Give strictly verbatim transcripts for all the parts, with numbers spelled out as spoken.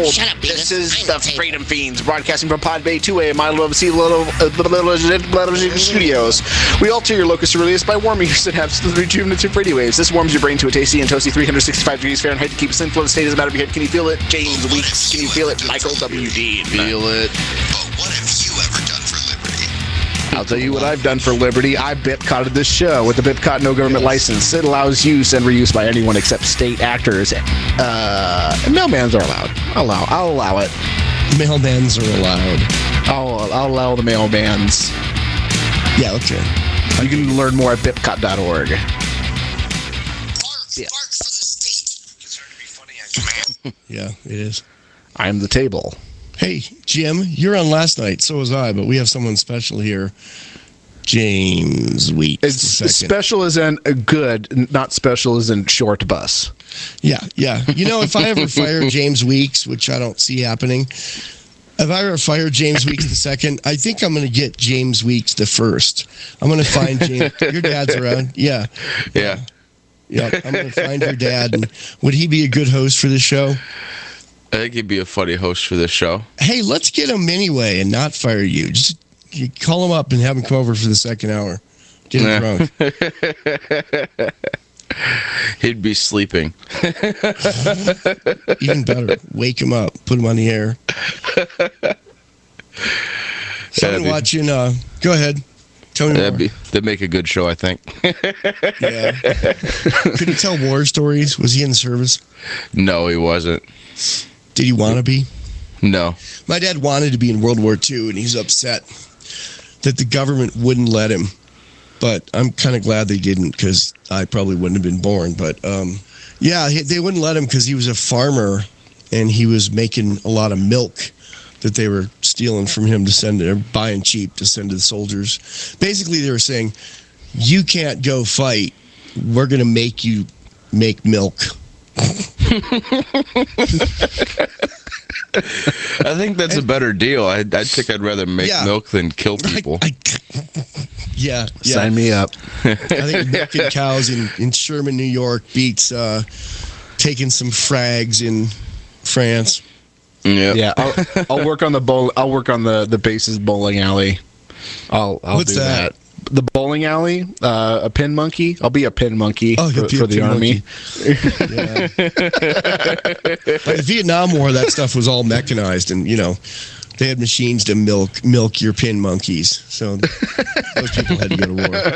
behold. Shut up, Beavis. This is I'm the the table. Freedom Fiends, broadcasting from Pod Bay two A, My Love Sea Little Studios. We alter your locus coeruleus by warming your synapses with rejuvenative radio waves. This warms your brain to a tasty and toasty three hundred sixty-five degrees Fahrenheit to keep us in flow state as a matter of your head. Can you feel it? James Weeks. Can you feel it? Michael W. D. Feel it. But what have you ever done for liberty? I'll tell you what I've done for Liberty. I Bitcotted this show with the Bitcot no government license. It allows use and reuse by anyone except state actors. Uh, mailmans are allowed. I'll allow. I'll allow it. Mailmans are allowed. I'll, I'll allow the mailmans. Yeah, okay. You can learn more at bitcot dot org. Bark, yeah. bark for the state. Concerned to be funny on command. Yeah, it is. I'm the table. Hey, Jim, you're on last night. So was I, but we have someone special here. James Weeks. It's special as in good, not special as in short bus. Yeah, yeah. You know, if I ever fire James Weeks, which I don't see happening, if I ever fire James Weeks the second, I think I'm going to get James Weeks the first. I'm going to find James. Your dad's around. Yeah. Yeah. Yeah. I'm going to find your dad. And would he be a good host for this show? I think he'd be a funny host for this show. Hey, let's get him anyway and not fire you. Just you call him up and have him come over for the second hour. Get him drunk. He'd be sleeping. Even better. Wake him up. Put him on the air. So I've been be, watching. Uh, go ahead. Tell me that'd, more. be, that'd make a good show, I think. Yeah. Could he tell war stories? Was he in the service? No, he wasn't. Did he want to be? No. My dad wanted to be in World War Two, and he's upset that the government wouldn't let him. But I'm kind of glad they didn't, because I probably wouldn't have been born. But um, yeah, he, they wouldn't let him because he was a farmer, and he was making a lot of milk that they were stealing from him to send, or buying cheap to send to the soldiers. Basically, they were saying, you can't go fight. We're going to make you make milk. I think that's a better deal. I, I think I'd rather make Yeah. milk than kill people. I, I, yeah, yeah. Sign me up. I think milking cows in, in Sherman, New York beats uh, taking some frags in France. Yeah. Yeah, I'll, I'll work on the bowl. I'll work on the the bases bowling alley. I'll I'll What's do that? that. The bowling alley, uh, a pin monkey. I'll be a pin monkey Oh, for, you'll be for a the pin army. Yeah. Like the Vietnam War, that stuff was all mechanized, and you know, they had machines to milk milk your pin monkeys. So those people had to go to war.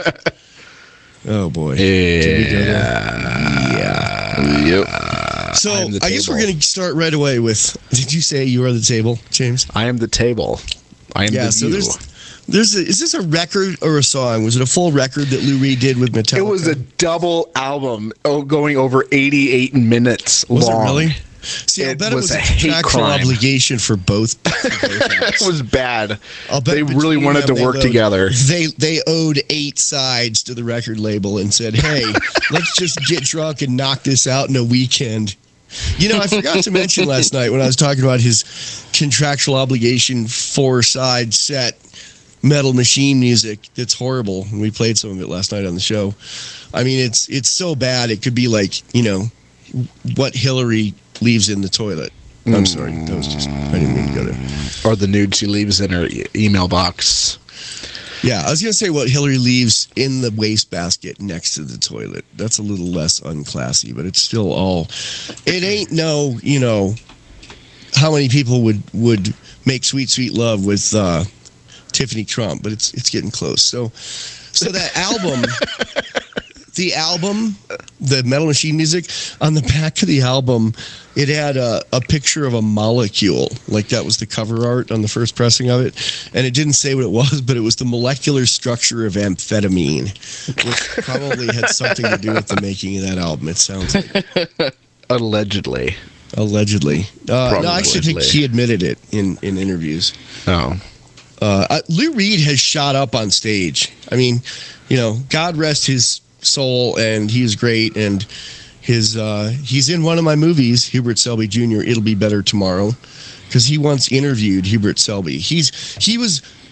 Oh boy. Did we go there? Yeah. Yep. So I'm the I guess we're table. going to start right away with. Did you say you are the table, James? I am the table. I am Yeah. the So you. there's. There's a, is this a record or a song? Was it a full record that Lou Reed did with Metallica? It was a double album, oh, going over eighty-eight minutes Was long. it really? See, I It bet it was was a a hate contractual crime. obligation for both. For both acts. It was bad. I'll bet They really between wanted them to they work owed- together. They they owed eight sides to the record label and said, "Hey, let's just get drunk and knock this out in a weekend." You know, I forgot to mention last night when I was talking about his contractual obligation four side set. Metal Machine music that's horrible, and we played some of it last night on the show. I mean, it's it's so bad it could be like, you know, what Hillary leaves in the toilet. I'm sorry, that was just I didn't mean to go there. Or the nude she leaves in her e- email box. Yeah, I was gonna say what Hillary leaves in the wastebasket next to the toilet. That's a little less unclassy, but it's still all. It ain't no, you know, how many people would would make sweet sweet love with. uh Tiffany Trump, but it's it's getting close. So, so that album, the album, the Metal Machine music, on the back of the album, it had a, a picture of a molecule, like that was the cover art on the first pressing of it, and it didn't say what it was, but it was the molecular structure of amphetamine, which probably had something to do with the making of that album. It sounds like. Allegedly. Allegedly. Uh, no, I actually think Probably. she admitted it in, in interviews. Oh. Uh, uh, Lou Reed has shot up on stage. I mean, you know, God rest his soul, and he is great. And his uh, he's in one of my movies, Hubert Selby Junior It'll Be Better Tomorrow, because he once interviewed Hubert Selby. He's he was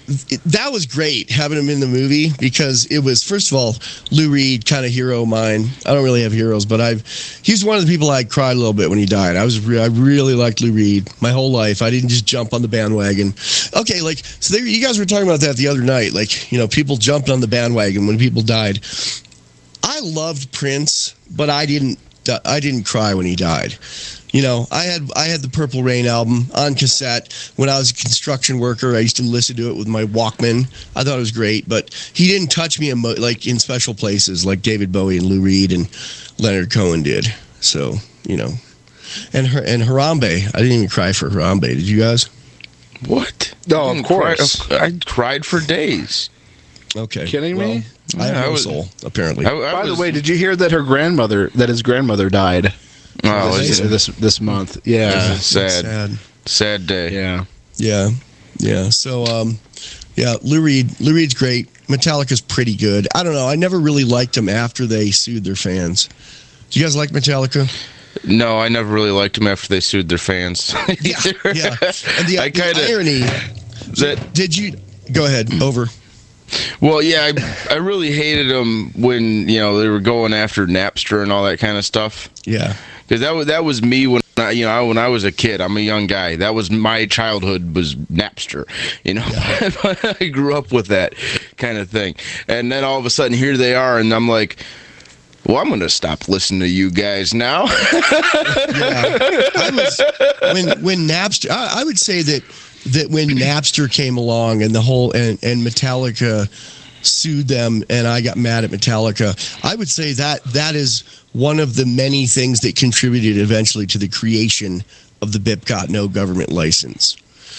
it, that was great having him in the movie because it was, first of all, Lou Reed, kind of hero of mine. I don't really have heroes, but I've he's one of the people I cried a little bit when he died. I was re- I really liked Lou Reed my whole life. I didn't just jump on the bandwagon. Okay, like so there, you guys were talking about that the other night. Like, you know, people jumped on the bandwagon when people died. I loved Prince, but I didn't I didn't cry when he died. You know, I had I had the Purple Rain album on cassette when I was a construction worker. I used to listen to it with my Walkman. I thought it was great, but he didn't touch me in mo- like in special places like David Bowie and Lou Reed and Leonard Cohen did. So, you know, and her and Harambe. I didn't even cry for Harambe. Did you guys? What? No, I of didn't course. cry- I cried for days. Okay. Kidding well, me? I have Yeah, I no was- soul, apparently. I, I By was, the way, did you hear that her grandmother, that his grandmother died oh, this, it's this this month? Yeah, Yeah. sad. Sad. sad day. yeah. Yeah, yeah. So, um, yeah, Lou Reed. Lou Reed's great. Metallica's pretty good. I don't know. I never really liked them after they sued their fans. Do you guys like Metallica? No, I never really liked them after they sued their fans. Yeah, yeah. And the, I the kinda- irony. that Did you go ahead? Over. Well, yeah, I, I really hated them when, you know, they were going after Napster and all that kind of stuff. Yeah, Because that was that was me when I, you know, when I was a kid. I'm a young guy. That was my childhood, was Napster. You know, I grew up with that kind of thing. And then all of a sudden, here they are, and I'm like, well, I'm going to stop listening to you guys now. yeah. I was when when Napster. I, I would say that that when Napster came along and the whole and, and Metallica sued them and I got mad at Metallica, I would say that that is one of the many things that contributed eventually to the creation of the B I P C O T no government license.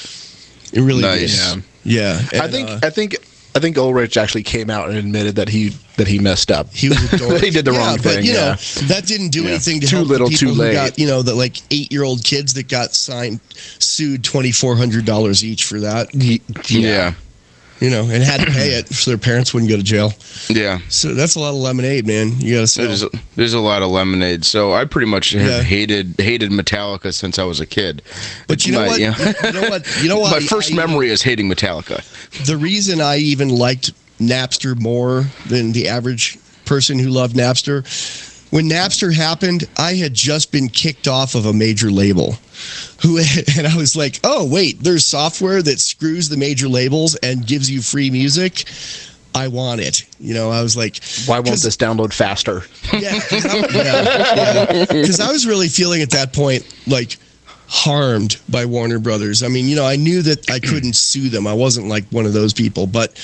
It really Nice. did. Yeah. I and, think uh, I think I think Ulrich actually came out and admitted that he that he messed up. he was a dork. He did the yeah, wrong but, thing, you know, yeah. that didn't do Yeah. anything to Too help little, the people too who late. got, you know, the like eight-year-old kids that got signed, sued twenty-four hundred dollars each for that. yeah. You know, and had to pay it so their parents wouldn't go to jail. Yeah. So that's a lot of lemonade, man. You gotta sell. There's a, there's a lot of lemonade. So I pretty much have Yeah. hated hated Metallica since I was a kid. But It's you know my- what? you know- You know what? You know what? My first I- memory is hating Metallica. The reason I even liked Napster more than the average person who loved Napster, when Napster happened, I had just been kicked off of a major label. Who and I was like, oh wait, there's software that screws the major labels and gives you free music. I want it. You know, I was like, Why won't 'cause- this download faster? Yeah, because I, yeah, yeah. 'Cause I was really feeling at that point like harmed by Warner Brothers. I mean, you know, I knew that I couldn't sue them. I wasn't like one of those people, but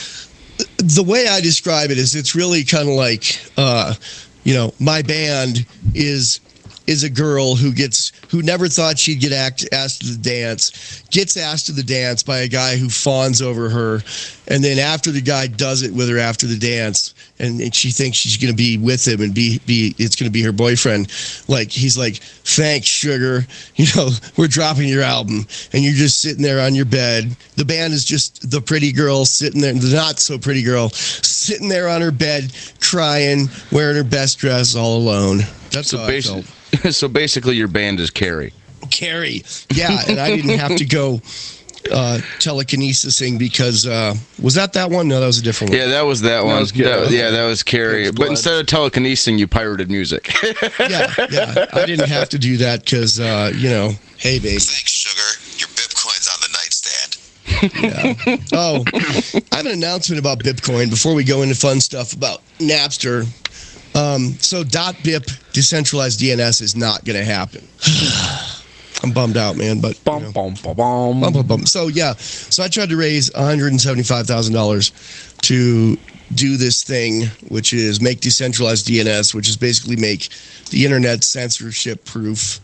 the way I describe it is, it's really kind of like, uh, you know, my band is is a girl who gets who never thought she'd get act, asked to the dance, gets asked to the dance by a guy who fawns over her, and then after the guy does it with her after the dance, and, and she thinks she's going to be with him and be be it's going to be her boyfriend, like he's like, thanks, sugar, you know, we're dropping your album, and you're just sitting there on your bed. The band is just the pretty girl sitting there, the not so pretty girl sitting there on her bed crying, wearing her best dress, all alone. That's So how I felt. basically, so basically, your band is Carrie. Carrie. Yeah, and I didn't have to go uh, telekinesising because uh, was that that one? No, that was a different one. Yeah, that was that one. was good. That- yeah, that was Carrie. It's But blood. instead of telekinesing, you pirated music. yeah, yeah. I didn't have to do that because uh, you know, hey, babe. Thanks, sugar. Your Bitcoin's on the nightstand. Yeah. Oh, I have an announcement about Bitcoin before we go into fun stuff about Napster. Um, so .bip decentralized D N S is not going to happen. I'm bummed out, man. But you Bum, know. bum, bum, bum. Bum, bum, bum. So yeah, so I tried to raise one hundred seventy-five thousand dollars to do this thing, which is make decentralized D N S, which is basically make the internet censorship proof.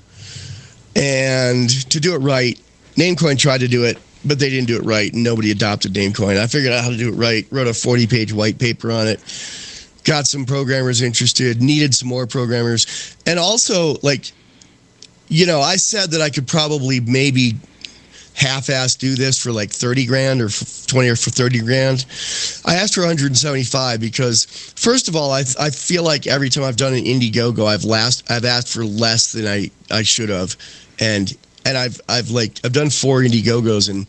And to do it right, Namecoin tried to do it, but they didn't do it right, and nobody adopted Namecoin. I figured out how to do it right, wrote a forty-page white paper on it, got some programmers interested, needed some more programmers, and also, like, you know, I said that I could probably maybe half-ass do this for like thirty grand or for twenty or for thirty grand. I asked for one hundred seventy-five because, first of all, I I feel like every time I've done an Indiegogo, I've last I've asked for less than I, I should have, and and I've I've like I've done four Indiegogos, and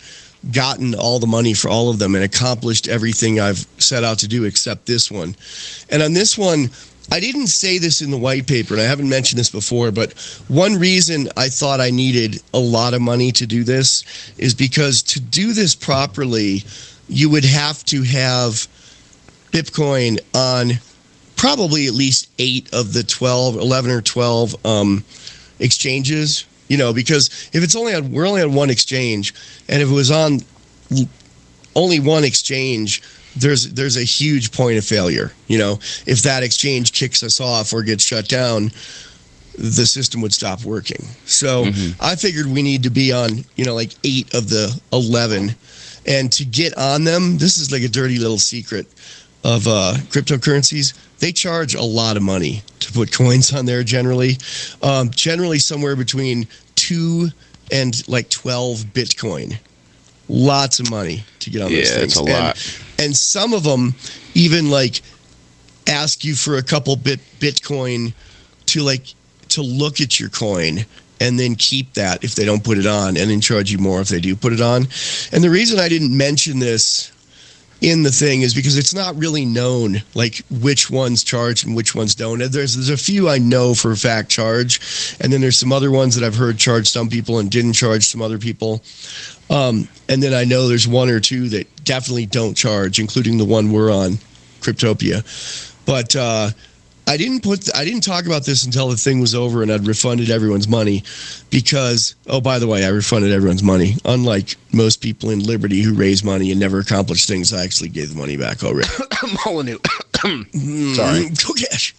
gotten all the money for all of them and accomplished everything I've set out to do except this one. And on this one, I didn't say this in the white paper, and I haven't mentioned this before, but one reason I thought I needed a lot of money to do this is because to do this properly, you would have to have Bitcoin on probably at least eight of the twelve, eleven or twelve um, exchanges, you know, because if it's only on, we're only on one exchange, and if it was on only one exchange, there's there's a huge point of failure. You know, if that exchange kicks us off or gets shut down, the system would stop working. So mm-hmm. I figured we need to be on, you know, like eight of the eleven. And to get on them, this is like a dirty little secret of uh, cryptocurrencies. They charge a lot of money to put coins on there generally. Um, generally somewhere between two and like twelve Bitcoin. Lots of money to get on those yeah, things. It's a and, lot. and some of them even like ask you for a couple bit Bitcoin to like to look at your coin and then keep that if they don't put it on, and then charge you more if they do put it on. And the reason I didn't mention this in the thing is because it's not really known like which ones charge and which ones don't. There's there's a few I know for a fact charge, and then there's some other ones that I've heard charge some people and didn't charge some other people. Um, and then I know there's one or two that definitely don't charge, including the one we're on, Cryptopia. But uh, I didn't put I didn't talk about this until the thing was over and I'd refunded everyone's money, because oh, by the way, I refunded everyone's money. Unlike most people in Liberty who raise money and never accomplish things, I actually gave the money back already. Molyneux. Sorry, go cash.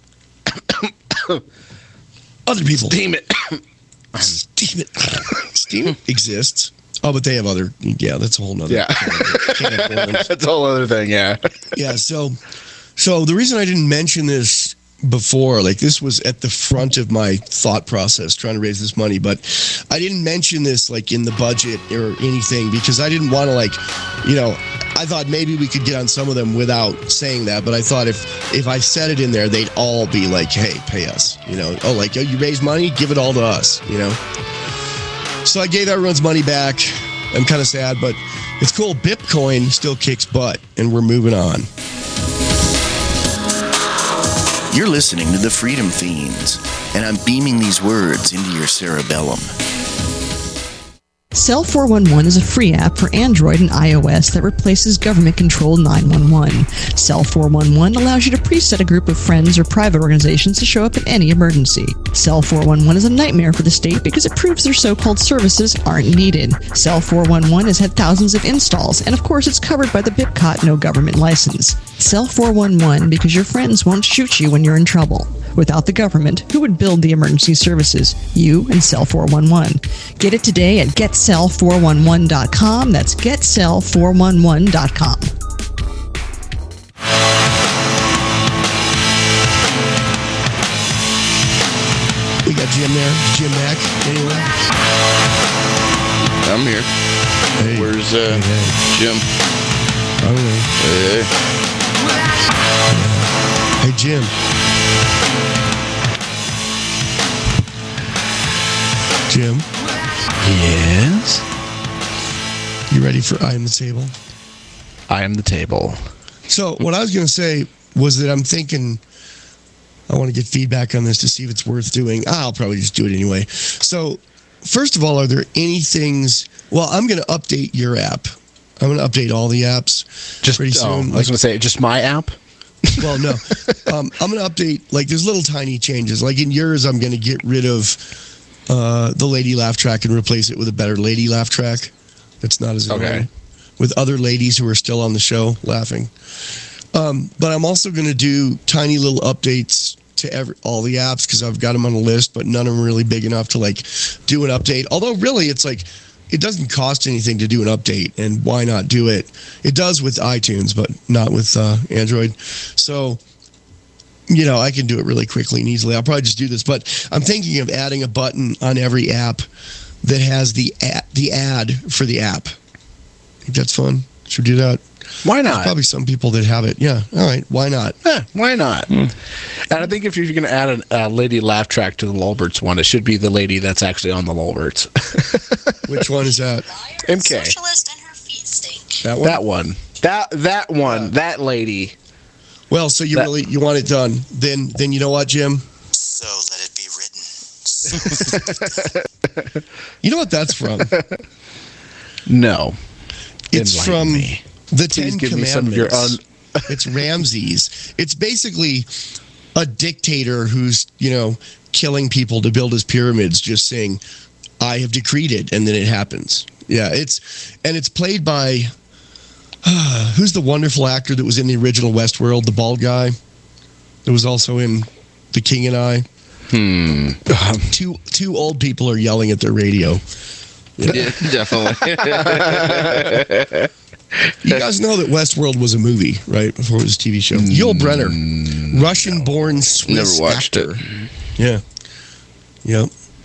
Other people. Steam it. Steam it. Steam exists. Oh, but they have other. Yeah, that's a whole nother. Yeah, that's a whole other thing. Yeah. Yeah. So, so the reason I didn't mention this before, like this was at the front of my thought process trying to raise this money, but I didn't mention this like in the budget or anything because I didn't want to like, you know, I thought maybe we could get on some of them without saying that, but I thought if if I said it in there, they'd all be like, hey, pay us, you know, oh, like, oh, you raise money, give it all to us, you know. So I gave everyone's money back. I'm kind of sad, but it's cool. Bitcoin still kicks butt, and we're moving on. You're listening to the Freedom Fiends, and I'm beaming these words into your cerebellum. Cell four one one is a free app for Android and iOS that replaces government-controlled nine one one. Cell four one one allows you to preset a group of friends or private organizations to show up in any emergency. Cell four one one is a nightmare for the state because it proves their so-called services aren't needed. Cell four one one has had thousands of installs, and of course it's covered by the BitCot no government license. Cell four one one because your friends won't shoot you when you're in trouble. Without the government, who would build the emergency services? You and Cell four one one. Get it today at get cell four one one dot com. That's get cell four one one dot com. We got Jim there. Is Jim back anyway? I'm here. Hey. Where's uh, Hey, hey. Jim? I don't know. Hey. Hey, Jim. Jim, Yes. you ready for I Am the Table? I am the table. So what I was going to say was that I'm thinking I want to get feedback on this to see if it's worth doing. I'll probably just do it anyway. So first of all, are there any things? Well, I'm going to update your app. I'm going to update all the apps Just pretty oh, soon. I was Like, going to say, just my app? well, no. um, I'm going to update, like there's little tiny changes. Like in yours, I'm going to get rid of uh, the lady laugh track and replace it with a better lady laugh track. That's not as annoying. Okay. With other ladies who are still on the show laughing. Um, but I'm also going to do tiny little updates to every, all the apps because I've got them on a list, but none of them are really big enough to like do an update. Although really it's like, it doesn't cost anything to do an update, and why not do it? It does with iTunes, but not with uh, Android. So, you know, I can do it really quickly and easily. I'll probably just do this, but I'm thinking of adding a button on every app that has the ad, the ad for the app. I think that's fun. Should we do that? Why There's not? probably some people that have it. Yeah. All right. Why not? Eh, why not? And I think if you're going to add a uh, lady laugh track to the Lulberts one, it should be the lady that's actually on the Lulberts. Which one is that? M K. Socialist and her feet stink. That one? That one. That that one. Yeah. That lady. Well, so you That- really you want it done. Then then you know what, Jim? So let it be written. You know what that's from? No. It's Enlighten from me. the Please Ten give me some of your Commandments. It's Ramses. It's basically a dictator who's, you know, killing people to build his pyramids, just saying, I have decreed it, and then it happens. Yeah, it's and it's played by uh, who's the wonderful actor that was in the original Westworld, the bald guy that was also in The King and I. Hmm. Two two old people are yelling at their radio. Yeah, definitely. You guys know that Westworld was a movie, right? Before it was a T V show. Yul Brenner, Russian-born Swiss Never watched actor. it. Yeah. Yep.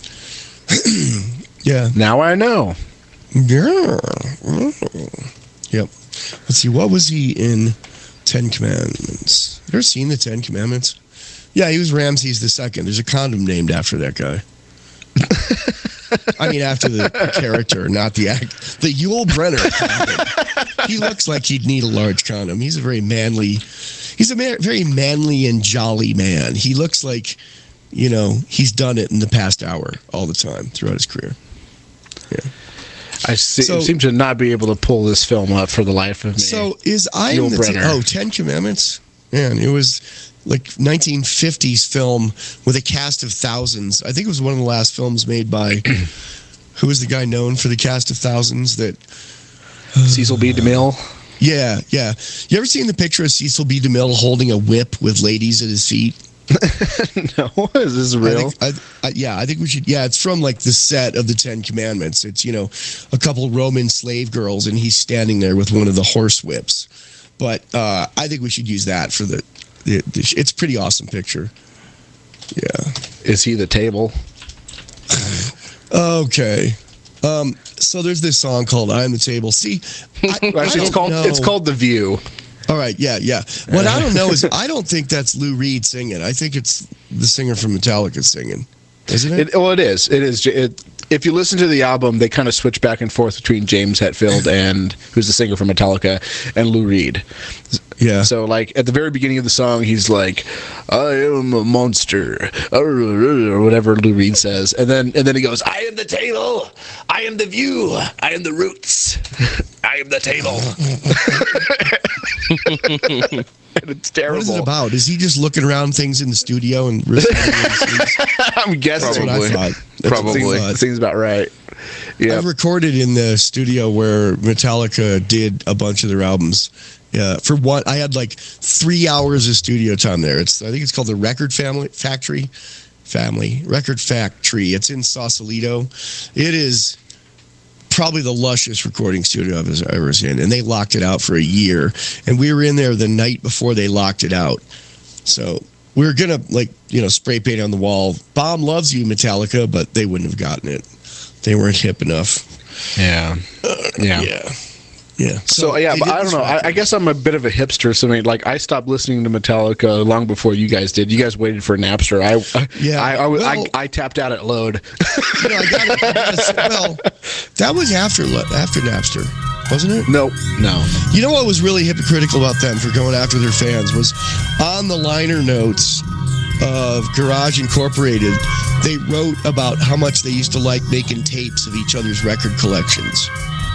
Yeah. Now I know. Yeah. Yep. Let's see. What was he in Ten Commandments? You ever seen the Ten Commandments? Yeah, he was Ramses the Second. There's a condom named after that guy. I mean, after the character, not the act. The Yul Brenner condom. He looks like he'd need a large condom. He's a very manly, he's a man, very manly and jolly man. He looks like, you know, he's done it in the past hour all the time throughout his career. Yeah. I see, So- seem to not be able to pull this film up for the life of me. So is I am Yul the Brynner. oh Ten Commandments? Man, it was like nineteen fifties film with a cast of thousands. I think it was one of the last films made by who was the guy known for the cast of thousands that Cecil B. DeMille. yeah, yeah. You ever seen the picture of Cecil B. DeMille holding a whip with ladies at his feet? No, is this I real? think, I, I, yeah, I think we should. Yeah, it's from like the set of the Ten Commandments. It's, you know, a couple Roman slave girls, and he's standing there with one of the horse whips. But uh, I think we should use that for the, the, the. It's a pretty awesome picture. Yeah. Is he the table? Okay. Um. So there's this song called "I'm the Table." See, I, Actually, I it's don't called know. it's called The View. All right, yeah, yeah. What I don't know is I don't think that's Lou Reed singing. I think it's the singer from Metallica singing, isn't it? It, well, it is. It is. It, if you listen to the album, they kind of switch back and forth between James Hetfield and who's the singer from Metallica and Lou Reed. Yeah. So, like at the very beginning of the song, he's like, "I am a monster," or whatever Lou Reed says, and then and then he goes, "I am the table, I am the view, I am the roots, I am the table." And it's terrible. What is it about? Is he just looking around things in the studio and? I'm guessing. That's what I thought. That's Probably. what I Seems, thought. seems about right. Yeah. I've recorded in the studio where Metallica did a bunch of their albums. Yeah, for one, I had like three hours of studio time there. It's I think it's called the Record Family Factory, Family Record Factory. It's in Sausalito. It is probably the lushest recording studio I've ever seen, and they locked it out for a year. And we were in there the night before they locked it out, so we were gonna like you know spray paint on the wall. Bomb loves you, Metallica, but they wouldn't have gotten it. They weren't hip enough. Yeah. Yeah. Yeah. Yeah. So, yeah, they but did I don't this know. I, record. I guess I'm a bit of a hipster. So I mean, like I stopped listening to Metallica long before you guys did. You guys waited for Napster. I Yeah, I I, well- I, I tapped out at Load. You know, I got it. I gotta say, well, that was after after Napster, wasn't it? no, no. You know what was really hypocritical about them for going after their fans was on the liner notes of Garage Incorporated, they wrote about how much they used to like making tapes of each other's record collections.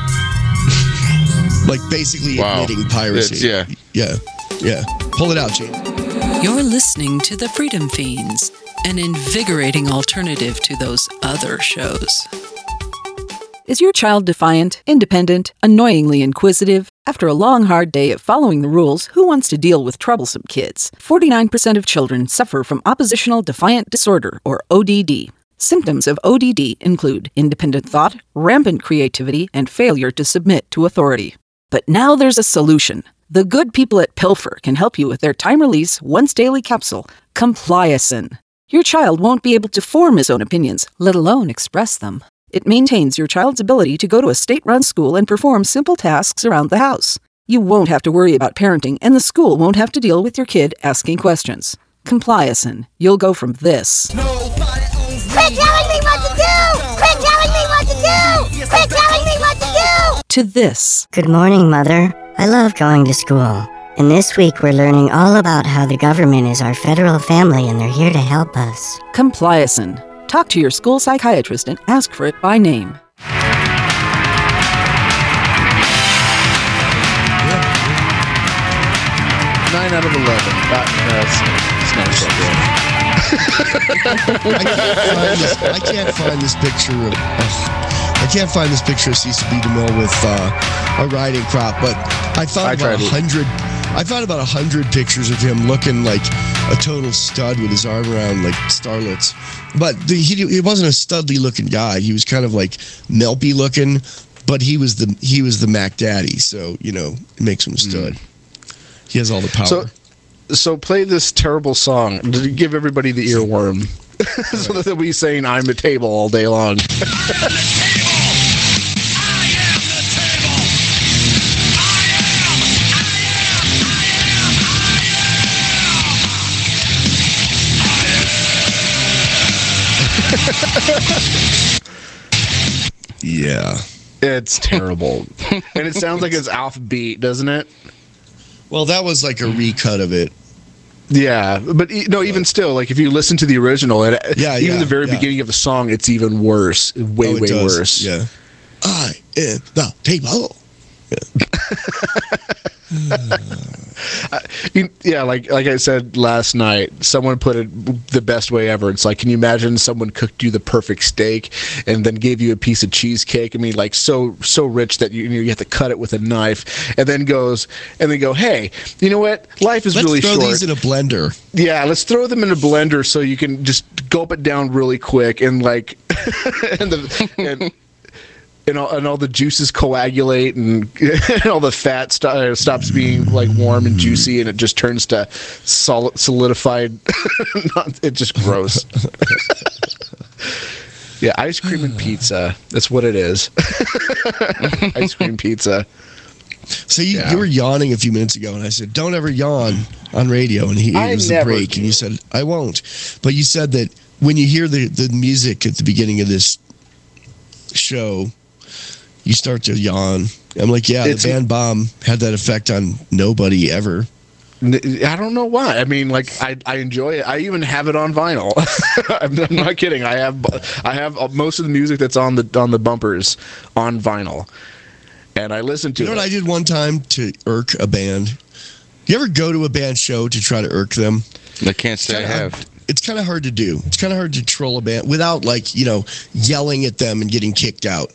Like basically Wow. admitting piracy. It's- Yeah. Yeah. Pull it out, James. You're listening to The Freedom Fiends, an invigorating alternative to those other shows. Is your child defiant, independent, annoyingly inquisitive? After a long, hard day of following the rules, who wants to deal with troublesome kids? forty-nine percent of children suffer from oppositional defiant disorder, or O D D. Symptoms of O D D include independent thought, rampant creativity, and failure to submit to authority. But now there's a solution. The good people at Pilfer can help you with their time-release, once-daily capsule, Compliacin. Your child won't be able to form his own opinions, let alone express them. It maintains your child's ability to go to a state-run school and perform simple tasks around the house. You won't have to worry about parenting, and the school won't have to deal with your kid asking questions. Compliacin. You'll go from this Quit telling me what to do! Quit telling me what to do! Quit telling me what to do! to this. Good morning, Mother. I love going to school. And this week we're learning all about how the government is our federal family and they're here to help us. Compliacin. Talk to your school psychiatrist and ask for it by name. Nine out of eleven. That, that's, that's not so good. I can't find this. I can't find this picture of. Uh, I can't find this picture of Cecil B. DeMille with uh, a riding crop, but I found I about a hundred. I found about a hundred pictures of him looking like a total stud with his arm around like starlets. But the, he he wasn't a studly looking guy. He was kind of like melpy looking, but he was the he was the Mac Daddy. So you know, it makes him a stud. Mm. He has all the power. So, so play this terrible song to give everybody the earworm, so that they'll be saying "I'm the table" all day long. Yeah, it's terrible, and it sounds like it's offbeat, doesn't it? Well, that was like a recut of it. Yeah, but no, even still, like if you listen to the original, and yeah, even yeah, the very yeah. beginning of the song, it's even worse, way, oh, way does. worse. Yeah, I am the table. Yeah. uh, you, yeah, like like I said last night, someone put it the best way ever. It's like, can you imagine someone cooked you the perfect steak and then gave you a piece of cheesecake? I mean, like so so rich that you you have to cut it with a knife, and then goes and then go, hey, you know what? Life is let's really throw short. These in a blender. Yeah, let's throw them in a blender so you can just gulp it down really quick and like and the and. And all, and all the juices coagulate, and, and all the fat st- stops being like warm and juicy, and it just turns to solid, solidified. It's just gross. Yeah, ice cream and pizza. That's what it is. Ice cream pizza. So you, Yeah. you were yawning a few minutes ago, and I said, "Don't ever yawn on radio." And he, I it was a never break, do. and you said, "I won't." But you said that when you hear the the music at the beginning of this show, you start to yawn. I'm like, yeah, It's- the band Bomb had that effect on nobody ever. I don't know why. I mean, like I, I enjoy it. I even have it on vinyl. I'm, I'm not kidding. I have I have most of the music that's on the on the bumpers on vinyl, and I listen to You know it. what I did one time to irk a band? You ever go to a band show to try to irk them? I can't say I have. It's kind of hard to do. It's kind of hard to troll a band without, like, you know, yelling at them and getting kicked out.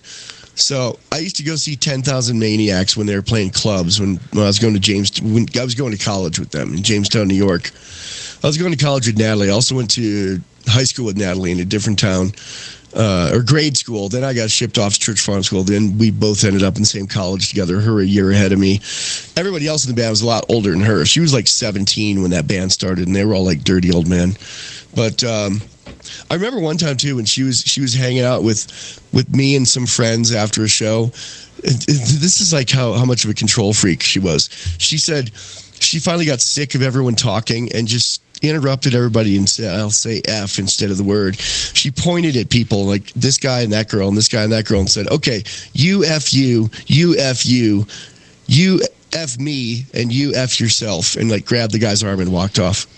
So I used to go see ten thousand Maniacs when they were playing clubs when, when I was going to James. When I was going to college with them in Jamestown, New York. I was going to college with Natalie. I also went to high school with Natalie in a different town, uh, or grade school. Then I got shipped off to Church Farm School. Then we both ended up in the same college together. Her a year ahead of me. Everybody else in the band was a lot older than her. She was like seventeen when that band started, and they were all like dirty old men. But um, I remember one time too when she was she was hanging out with with me and some friends after a show. It, it, this is like how how much of a control freak she was. She said she finally got sick of everyone talking and just interrupted everybody and said, "I'll say F instead of the word." She pointed at people like this guy and that girl and this guy and that girl and said, "Okay, you F you, you F you, you F me, and you F yourself," and like grabbed the guy's arm and walked off.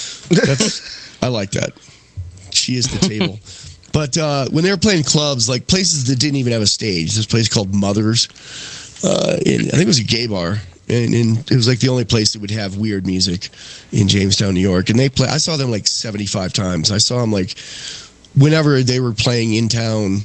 That's I like that. She is the table. But uh, when they were playing clubs, like places that didn't even have a stage, this place called Mother's, uh, in, I think it was a gay bar, and, and it was like the only place that would have weird music in Jamestown, New York. And they play. I saw them like seventy-five times. I saw them like whenever they were playing in town,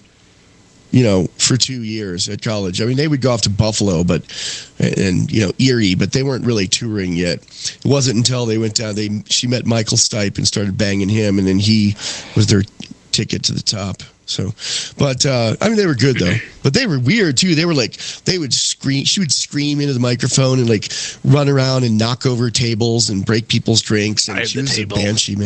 you know, for two years at college. I mean, they would go off to Buffalo, but and, and you know Erie, but they weren't really touring yet. It wasn't until they went down. They she met Michael Stipe and started banging him, and then he was their ticket to the top. So, but uh, I mean, they were good though. But they were weird too. They were like they would scream. She would scream into the microphone and like run around and knock over tables and break people's drinks. And I have she the was table. a banshee, man.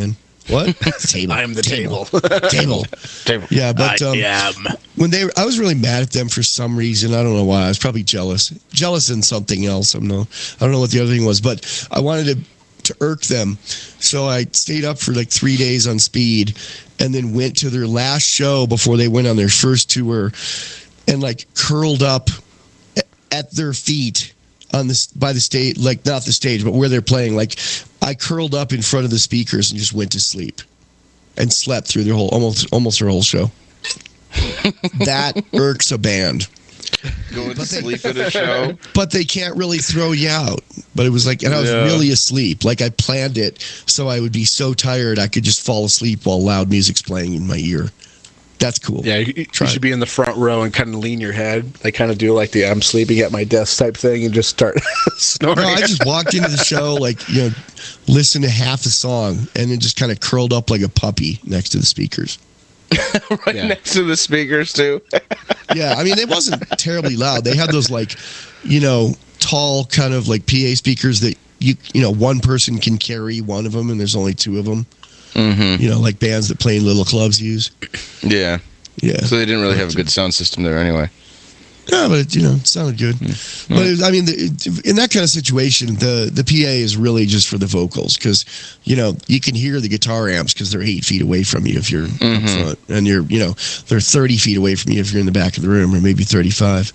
What? Table. I am the table. Table. Table. Yeah, but um, I am. when they, I was really mad at them for some reason. I don't know why. I was probably jealous, jealous in something else. I'm no, I don't know what the other thing was, but I wanted to to irk them, so I stayed up for like three days on speed, and then went to their last show before they went on their first tour, and like curled up at their feet on this by the stage, like not the stage, but where they're playing. Like I curled up in front of the speakers and just went to sleep, and slept through their whole almost almost their whole show. That irks a band. Going to sleep at a show. But they can't really throw you out. But it was like, and I was Yeah. really asleep. Like I planned it so I would be so tired I could just fall asleep while loud music's playing in my ear. That's cool. Yeah, you, you Try should it. be in the front row and kind of lean your head. Like kind of do like the I'm sleeping at my desk type thing and just start snoring. No, I just walked into the show, like, you know, listened to half the song and then just kind of curled up like a puppy next to the speakers. right Yeah. next to the speakers, too. Yeah, I mean, it wasn't terribly loud. They had those, like, you know, tall kind of like P A speakers that you you know one person can carry one of them, and there's only two of them. Mm-hmm. You know, like bands that play in little clubs use. Yeah. Yeah. So they didn't really have a good sound system there anyway. Yeah, but it, you know, it sounded good. But it, I mean, the, in that kind of situation, the the P A is really just for the vocals because you know you can hear the guitar amps because they're eight feet away from you if you're Mhm. up front, and you're you know they're thirty feet away from you if you're in the back of the room, or maybe thirty-five.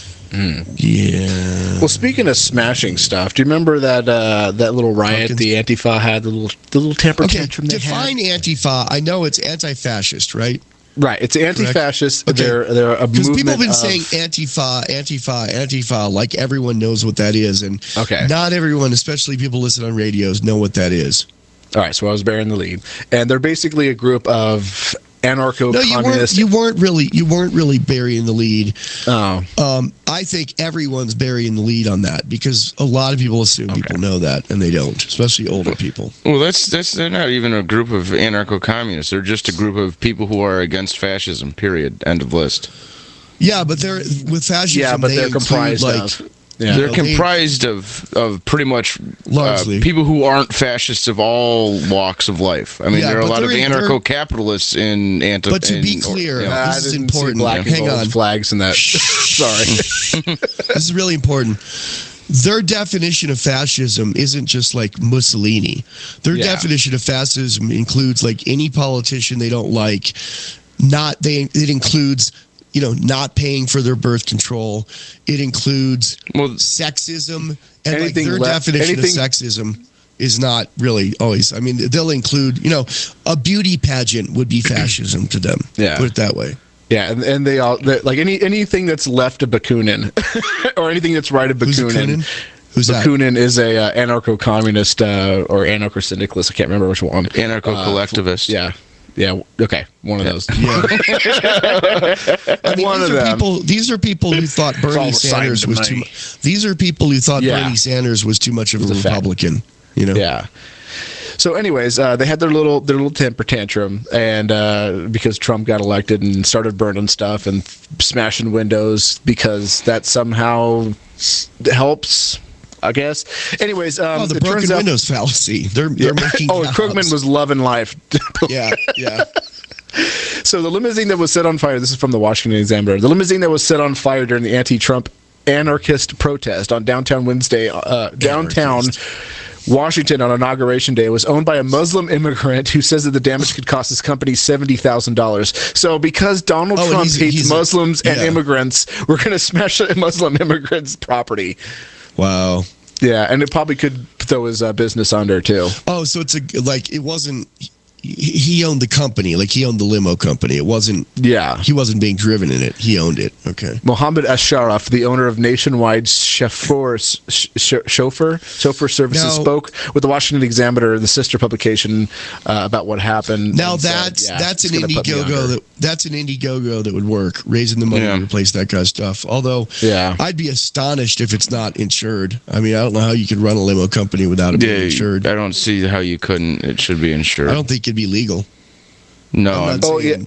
Yeah. Well, speaking of smashing stuff, do you remember that uh, that little riot Pumpkins? the Antifa had, the little the little temper Okay, tantrum they had? define Antifa. I know it's anti-fascist, right? Right, it's anti-fascist. Okay. They're they're a Because movement people have been of- saying Antifa, Antifa, Antifa, like everyone knows what that is, and Okay. not everyone, especially people listen on radios, know what that is. All right, so I was bearing the lead, and they're basically a group of anarcho No, you weren't. communist. You weren't really. You weren't really burying the lead. Oh, Um, I think everyone's burying the lead on that because a lot of people assume people know that, and they don't, especially older people. Well, that's that's they're not even a group of anarcho-communists. They're just a group of people who are against fascism. Period. End of list. Yeah, but they're with fascism. yeah, but they they're include, comprised like, of. Yeah. They're know, they- comprised of of pretty much Largely. uh, people who aren't fascists of all walks of life. I mean, Yeah, there are a but lot of they're in- they're- anarcho-capitalists in anti. But to be in- clear, you know, I this is didn't see important. black and Hang gold on. flags in that. Sorry. This is really important. Their definition of fascism isn't just like Mussolini. Their Yeah. definition of fascism includes like any politician they don't like. Not they. It includes you know not paying for their birth control. It includes well, sexism and like Anything their left- definition anything- of sexism is not really always. I mean, they'll include you know a beauty pageant would be fascism to them. Yeah. Put it that way. Yeah, and, and they all they're- like any anything that's left of Bakunin or anything that's right of Who's Bakunin. Bakunin? Who's that? Bakunin is a uh, anarcho-communist uh, or anarcho-syndicalist. I can't remember which one. anarcho-collectivist. Uh, yeah, yeah. Okay, one of those. Yeah. I mean, One these of are them. people. These are people who thought all Bernie assigned Sanders to was me. too. mu- These are people who thought Yeah. Bernie Sanders was too much of a a fact. Republican. You know. Yeah. So, anyways, uh, they had their little their little temper tantrum, and uh, because Trump got elected and started burning stuff and smashing windows, because that somehow helps, I guess. Anyways, um, Oh, the it broken turns out- windows fallacy. They're Yeah. they're making. Oh, jobs. Krugman was loving life. Yeah, yeah. So the limousine that was set on fire, this is from the Washington Examiner, the limousine that was set on fire during the anti-Trump anarchist protest on downtown Wednesday, uh, downtown Washington on Inauguration Day was owned by a Muslim immigrant who says that the damage could cost his company seventy thousand dollars. So because Donald Oh, and Trump he's- hates he's a- Muslims and yeah. immigrants, we're going to smash a Muslim immigrant's property. Wow. Yeah, and it probably could throw his uh, business under, too. Oh, so it's a like it wasn't. He he owned the company, like he owned the limo company. It wasn't. Yeah. He wasn't being driven in it. He owned it. Okay. Mohammed Asharaf, the owner of Nationwide Chauffeur sh- sh- Chauffeur Chauffeur Services, Now- spoke with the Washington Examiner, the sister publication, uh, about what happened. Now and said, that's yeah, that's it's an gonna put me Indiegogo under. that that's an Indiegogo that would work, raising the money Yeah. to replace that kind of stuff. Although, Yeah. I'd be astonished if it's not insured. I mean, I don't know how you could run a limo company without it being Yeah, insured. I don't see how you couldn't. It should be insured. I don't think it'd be legal. no, I'm not Oh, saying-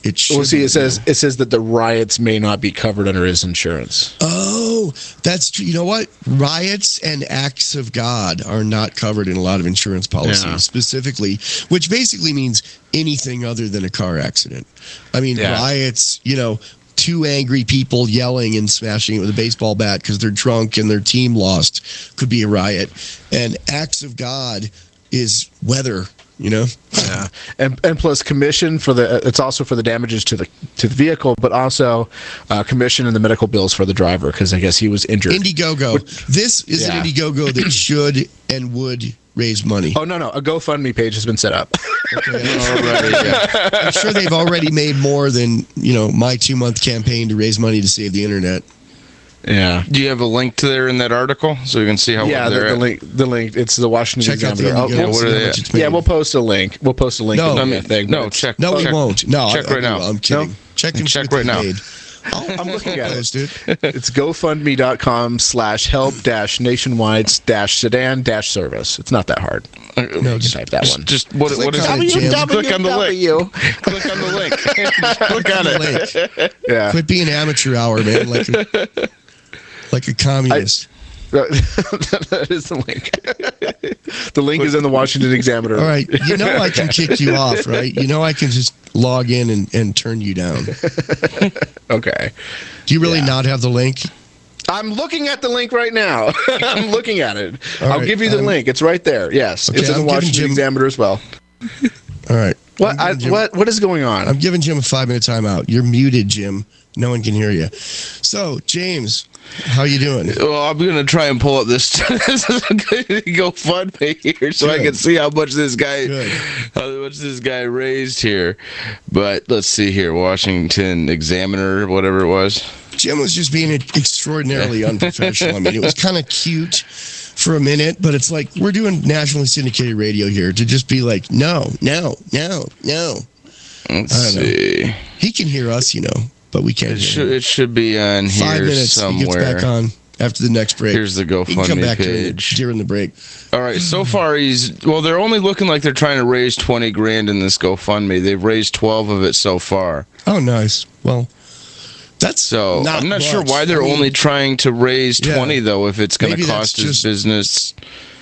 It should. Well, see, be it says illegal. it says that the riots may not be covered under his insurance. Oh, that's true. You know what? Riots and acts of God are not covered in a lot of insurance policies, Yeah. specifically, which basically means anything other than a car accident. I mean, Yeah. riots, you know, two angry people yelling and smashing it with a baseball bat because they're drunk and their team lost could be a riot. And acts of God is weather. You know, yeah, and and plus commission for the it's also for the damages to the to the vehicle, but also uh, commission and the medical bills for the driver because I guess he was injured. Indiegogo. This is Yeah. an Indiegogo that should and would raise money. Oh no, no, a GoFundMe page has been set up. Okay. Already, yeah. I'm sure they've already made more than you know my two month campaign to raise money to save the internet. Yeah. Do you have a link to there in that article so you can see how Yeah, the, they're the at? link. The link. It's the Washington Check out the Examiner. Indiegogo. Oh, Yeah, what see are how they much at? it's made. yeah, we'll post a link. We'll post a link. No, in I the mean, thing. no, It's- check. No, we check, won't. No, check I, right now. I'm kidding. No? Check and Check see what right they now. made. I'll, I'm looking at it. post it. It's GoFundMe.com slash help dash nationwide dash sedan dash service. It's not that hard. No, You can just type that one. Just what, Click what is on it? it, Jim. Click on the link. Click on the link. Click on the it. Yeah. Quit being amateur hour, man. Like a, like a communist. That is the link. The link is in the Washington Examiner. All right. You know I can kick you off, right? You know I can just log in and, and turn you down. Okay. Do you really Yeah. not have the link? I'm looking at the link right now. I'm looking at it. All I'll right, give you the um, link. It's right there. Yes. Okay, it's in I'm the giving Washington Jim- Examiner as well. All right. What? I, I'm giving Jim- what? What is going on? I'm giving Jim a five minute timeout. You're muted, Jim. No one can hear you. So, James, how you doing? Well, I'm gonna try and pull up this this is a good GoFundMe here so I Good. can see how much this guy Good. how much this guy raised here. But let's see here, Washington Examiner, whatever it was. Jim was just being extraordinarily unprofessional. I mean, it was kind of cute for a minute, but it's like we're doing nationally syndicated radio here to just be like, no, no, no, no. Let's I don't know. see. He can hear us, you know, but we can't It hear should him. it should be on here Five minutes. somewhere. He gets back on after the next break. Here's the He can come GoFundMe back during the, page. during the break. All right, so far he's well. They're only looking like they're trying to raise twenty grand in this GoFundMe. They've raised twelve of it so far. Oh, nice. Well, that's So not I'm not sure much. why they're I mean, only trying to raise Yeah. twenty though. If it's going Maybe to that's cost his just- business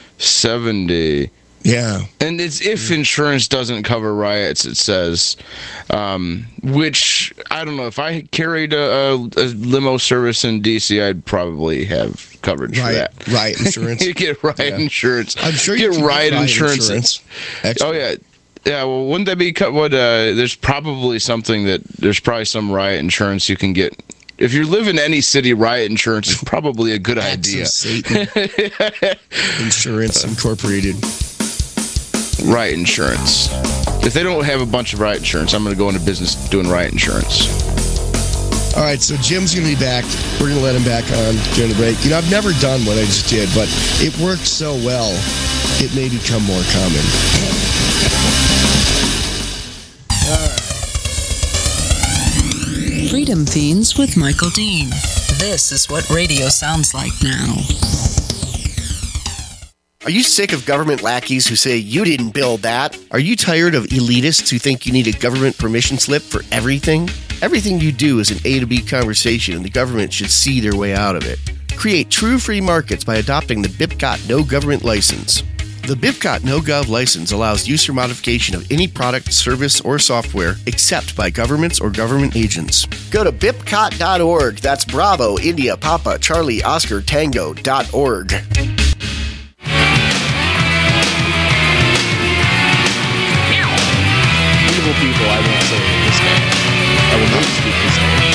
seventy. Yeah. And it's if insurance doesn't cover riots, it says, um, which I don't know. If I carried a, a, a limo service in D C, I'd probably have coverage for Right, that. riot insurance. You get riot Yeah. insurance. I'm sure you you get can get riot, riot insurance. insurance. Extra. Oh yeah, yeah. Well, wouldn't that be co- what? Uh, there's probably something that there's probably some riot insurance you can get. If you live in any city, riot insurance is probably a good Acts of idea. Satan Insurance Incorporated. Riot insurance. If they don't have a bunch of riot insurance, I'm going to go into business doing riot insurance. All right, so Jim's going to be back. We're going to let him back on during the break. You know, I've never done what I just did, but it worked so well, it may become more common. Freedom Fiends with Michael Dean. This is what radio sounds like now. Are you sick of government lackeys who say you didn't build that? Are you tired of elitists who think you need a government permission slip for everything? Everything you do is an A to B conversation, and the government should see their way out of it. Create true free markets by adopting the BIPCOT No Government License. The BIPCOT No Gov license allows use or modification of any product, service, or software except by governments or government agents. Go to bipcot dot org. That's Bravo, India, Papa, Charlie, Oscar, Tango dot org. Evil people, I won't say this name. I will not speak his name.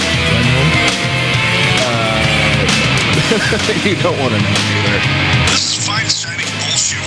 Uh, you don't want to know either. This is fine shining bullshit.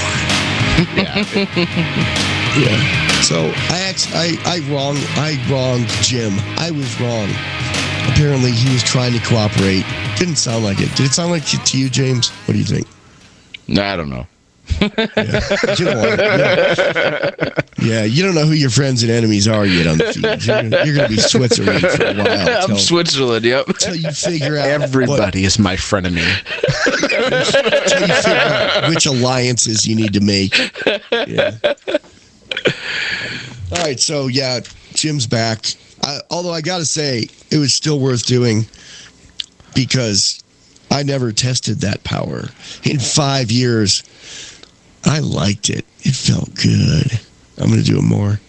Yeah. So I actually, I, I wrong, I wronged Jim. I was wrong. Apparently, he was trying to cooperate. Didn't sound like it. Did it sound like it to you, James? What do you think? No, I don't know. Yeah. You don't want yeah. yeah, you don't know who your friends and enemies are yet on the feed. You're, gonna- you're going to be Switzerland for a while. I'm till- Switzerland, yep. Until you figure out Everybody is my frenemy. what, till you figure out which alliances you need to make. Yeah. All right, so yeah, Jim's back. I I, although I got to say, it was still worth doing because I never tested that power. In five years, I liked it. It felt good. I'm going to do it more.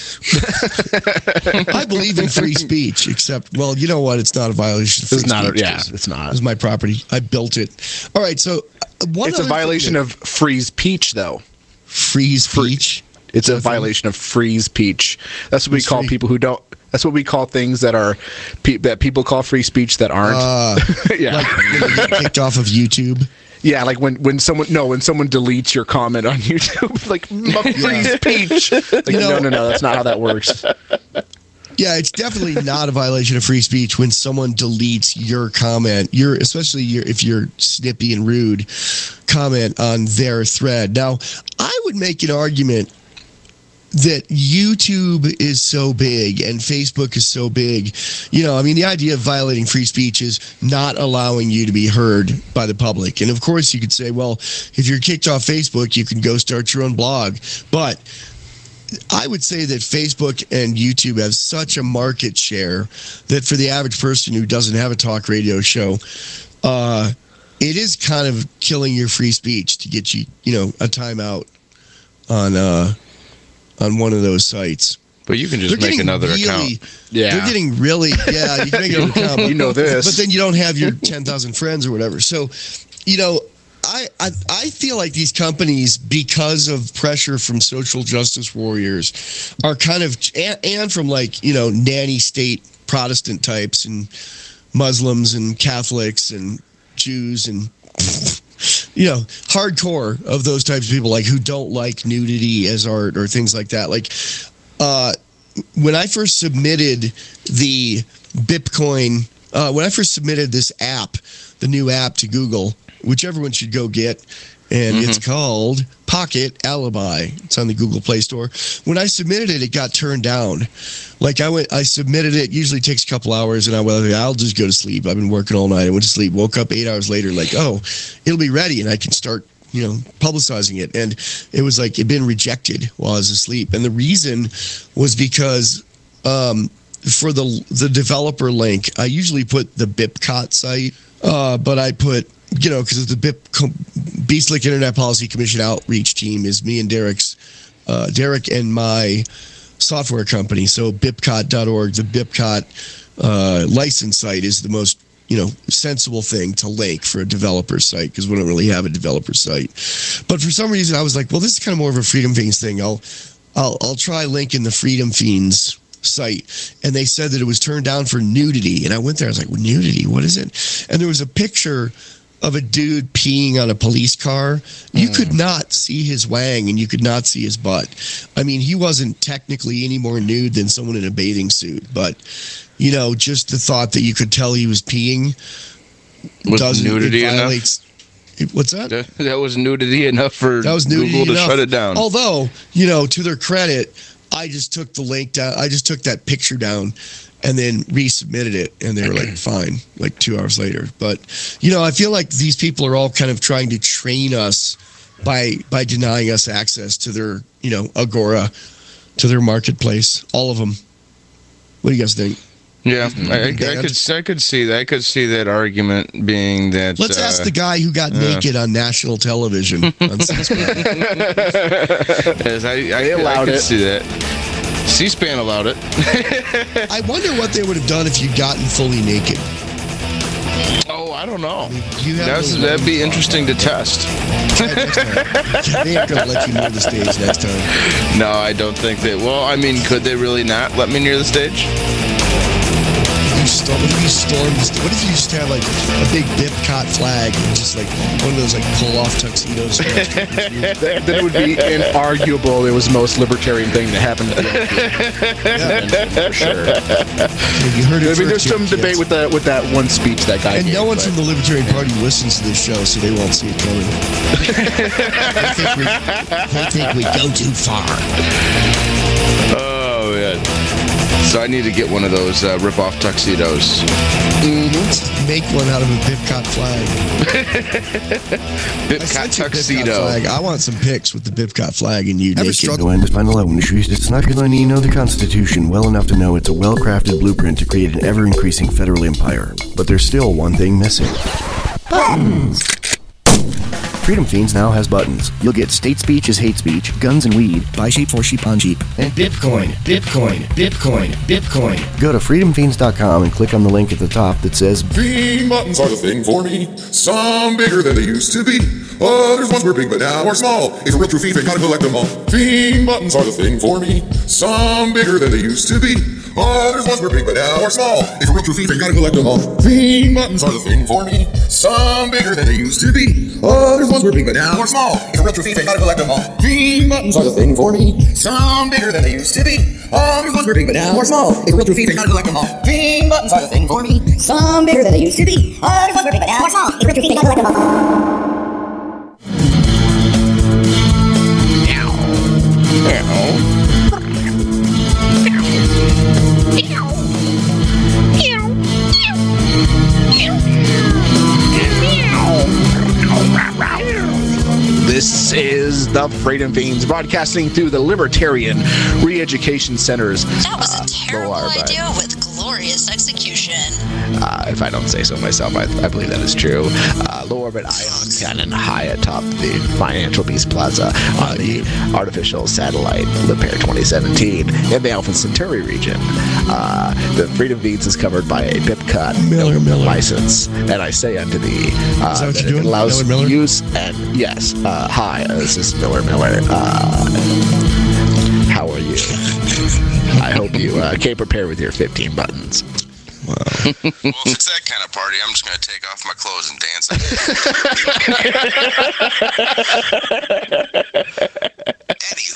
I believe in free speech, except, well, you know what? It's not a violation of free It's not. speech. A, yeah, it's not. It's my property. I built it. All right, so uh, one It's a other violation thing of free speech, though. Free speech? It's a violation of free speech. That's what we Who's call free? people who don't. That's what we call things that are pe- that people call free speech that aren't. Uh, yeah, like when you get kicked off of YouTube. yeah, like when, when someone no when someone deletes your comment on YouTube, like my free speech. Like, You know- no, no, no, that's not how that works. Yeah, it's definitely not a violation of free speech when someone deletes your comment, your especially your, if you're snippy and rude, comment on their thread. Now, I would make an argument that YouTube is so big and Facebook is so big. You know, I mean, the idea of violating free speech is not allowing you to be heard by the public. And of course, you could say, well, if you're kicked off Facebook, you can go start your own blog. But I would say that Facebook and YouTube have such a market share that for the average person who doesn't have a talk radio show, uh, it is kind of killing your free speech to get you, you know, a timeout on uh, on one of those sites. But you can just They're make getting another really- account. Yeah. They're getting really, yeah, you can make another account. but- You know this. But then you don't have your ten thousand friends or whatever. So, you know, I, I I feel like these companies, because of pressure from social justice warriors, are kind of, and, and from like, you know, nanny state Protestant types and Muslims and Catholics and Jews and, you know, hardcore of those types of people, like who don't like nudity as art or things like that. Like, uh, when I first submitted the Bitcoin, uh, when I first submitted this app, the new app to Google, which everyone should go get, and Mm-hmm. it's called Pocket Alibi. It's on the Google Play Store. When I submitted it, it got turned down. Like I went, I submitted it. Usually takes a couple hours, and I went, I'll just go to sleep. I've been working all night. I went to sleep. Woke up eight hours later, like, oh, it'll be ready, and I can start, you know, publicizing it. And it was like it'd been rejected while I was asleep, and the reason was because um, for the the developer link, I usually put the Bipcot site, uh, but I put, you know, because the Bip Beastlick Internet Policy Commission outreach team is me and Derek's, uh, Derek and my software company. So Bipcot dot org, the Bipcot uh, license site is the most, you know, sensible thing to link for a developer site because we don't really have a developer site. But for some reason, I was like, well, this is kind of more of a Freedom Fiends thing. I'll, I'll, I'll try linking the Freedom Fiends site, and they said that it was turned down for nudity. And I went there, I was like, well, nudity, what is it? And there was a picture of a dude peeing on a police car. You Mm. could not see his wang and you could not see his butt. I mean, he wasn't technically any more nude than someone in a bathing suit, but you know, just the thought that you could tell he was peeing Was doesn't, nudity it enough? violates, it- what's that? That, that was nudity enough for That was nudity Google to enough. shut it down. Although, you know, to their credit, I just took the link down. I just took that picture down and then resubmitted it, and they were like, fine, like two hours later. But, you know, I feel like these people are all kind of trying to train us by by denying us access to their, you know, Agora, to their marketplace. All of them. What do you guys think? Yeah, I, I, I could I could see that. I could see that argument being that. Let's uh, ask the guy who got uh, naked on national television. On C-SPAN. Yes, I, I, They could- I allowed could it. see that. C-SPAN allowed it. I wonder what they would have done if you'd gotten fully naked. Oh, I don't know. You have That's, no that'd be thought. interesting to test. Try it next time. They ain't gonna let you near the stage next time. No, I don't think they. Well, I mean, could they really not let me near the stage? You storm, what if you storm the st- What if you just have like a big Bipcot flag and just like one of those like pull off tuxedos? That, that would be inarguable. It was the most libertarian thing that happened to the for sure. You heard it I mean, there's first some here, debate kids. with that with that one speech that guy And gave. no one but- from the Libertarian Party listens to this show, so they won't see it coming. they, think we, they think we go too far. Oh man. So I need to get one of those uh, rip-off tuxedos. Mm-hmm. Make one out of a Bipcot flag. Bipcot tuxedo. Flag. I want some pics with the Bipcot flag and you Ever naked. struggle to find love issues? It's not going to know the Constitution well enough to know it's a well-crafted blueprint to create an ever-increasing federal empire. But there's still one thing missing. Buttons! Freedom Fiends now has buttons. You'll get state speech is hate speech, guns and weed, buy sheep for sheep on sheep, and Bitcoin, Bitcoin, Bitcoin, Bitcoin. Go to freedom fiends dot com and click on the link at the top that says Fiend buttons are the thing for me. Some bigger than they used to be. Others once were big but now are small. It's a real true fiend, gotta collect them all. Fiend buttons are the thing for me. Some bigger than they used to be. Others once were big but now are small. It's a real true fiend, gotta collect them all. Fiend buttons are the thing for me. Some bigger than they used to be. Others once were big but now are small. It's a real true fiend, gotta collect them all. Fiend buttons are the thing for me. Some bigger than they used to be. Others once were big but now are small. It's a real true fiend, gotta collect them all. Fiend buttons are the thing for me. Some bigger than they used to be. Others once were big but now are small. It's a real true fiend, gotta collect them all. This is the Freedom Fiends broadcasting through the Libertarian Re-Education Center's. That was a uh, terrible Lower idea with glorious execution. Uh, if I don't say so myself, I, I believe that is true. Uh, low orbit ion cannon high atop the Financial Beast Plaza on the artificial satellite Lipair twenty seventeen in the Alpha Centauri region. Uh, the Freedom Fiends is covered by a Bipcot Miller, Miller. license, and I say unto thee uh, Is that what that you're doing? it allows Miller, Miller? use and yes, uh, hi, uh, this is Miller Miller. Uh, how are you? I hope you uh, came prepared with your fifteen buttons. Wow. Well, if it's that kind of party, I'm just going to take off my clothes and dance. Eddie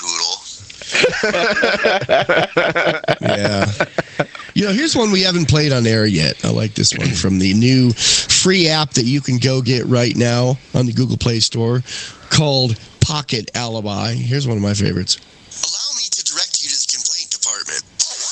Hoodle. Yeah. You know, here's one we haven't played on air yet. I like this one from the new free app that you can go get right now on the Google Play Store called Pocket Alibi. Here's one of my favorites. Allow me to direct you to the complaint department.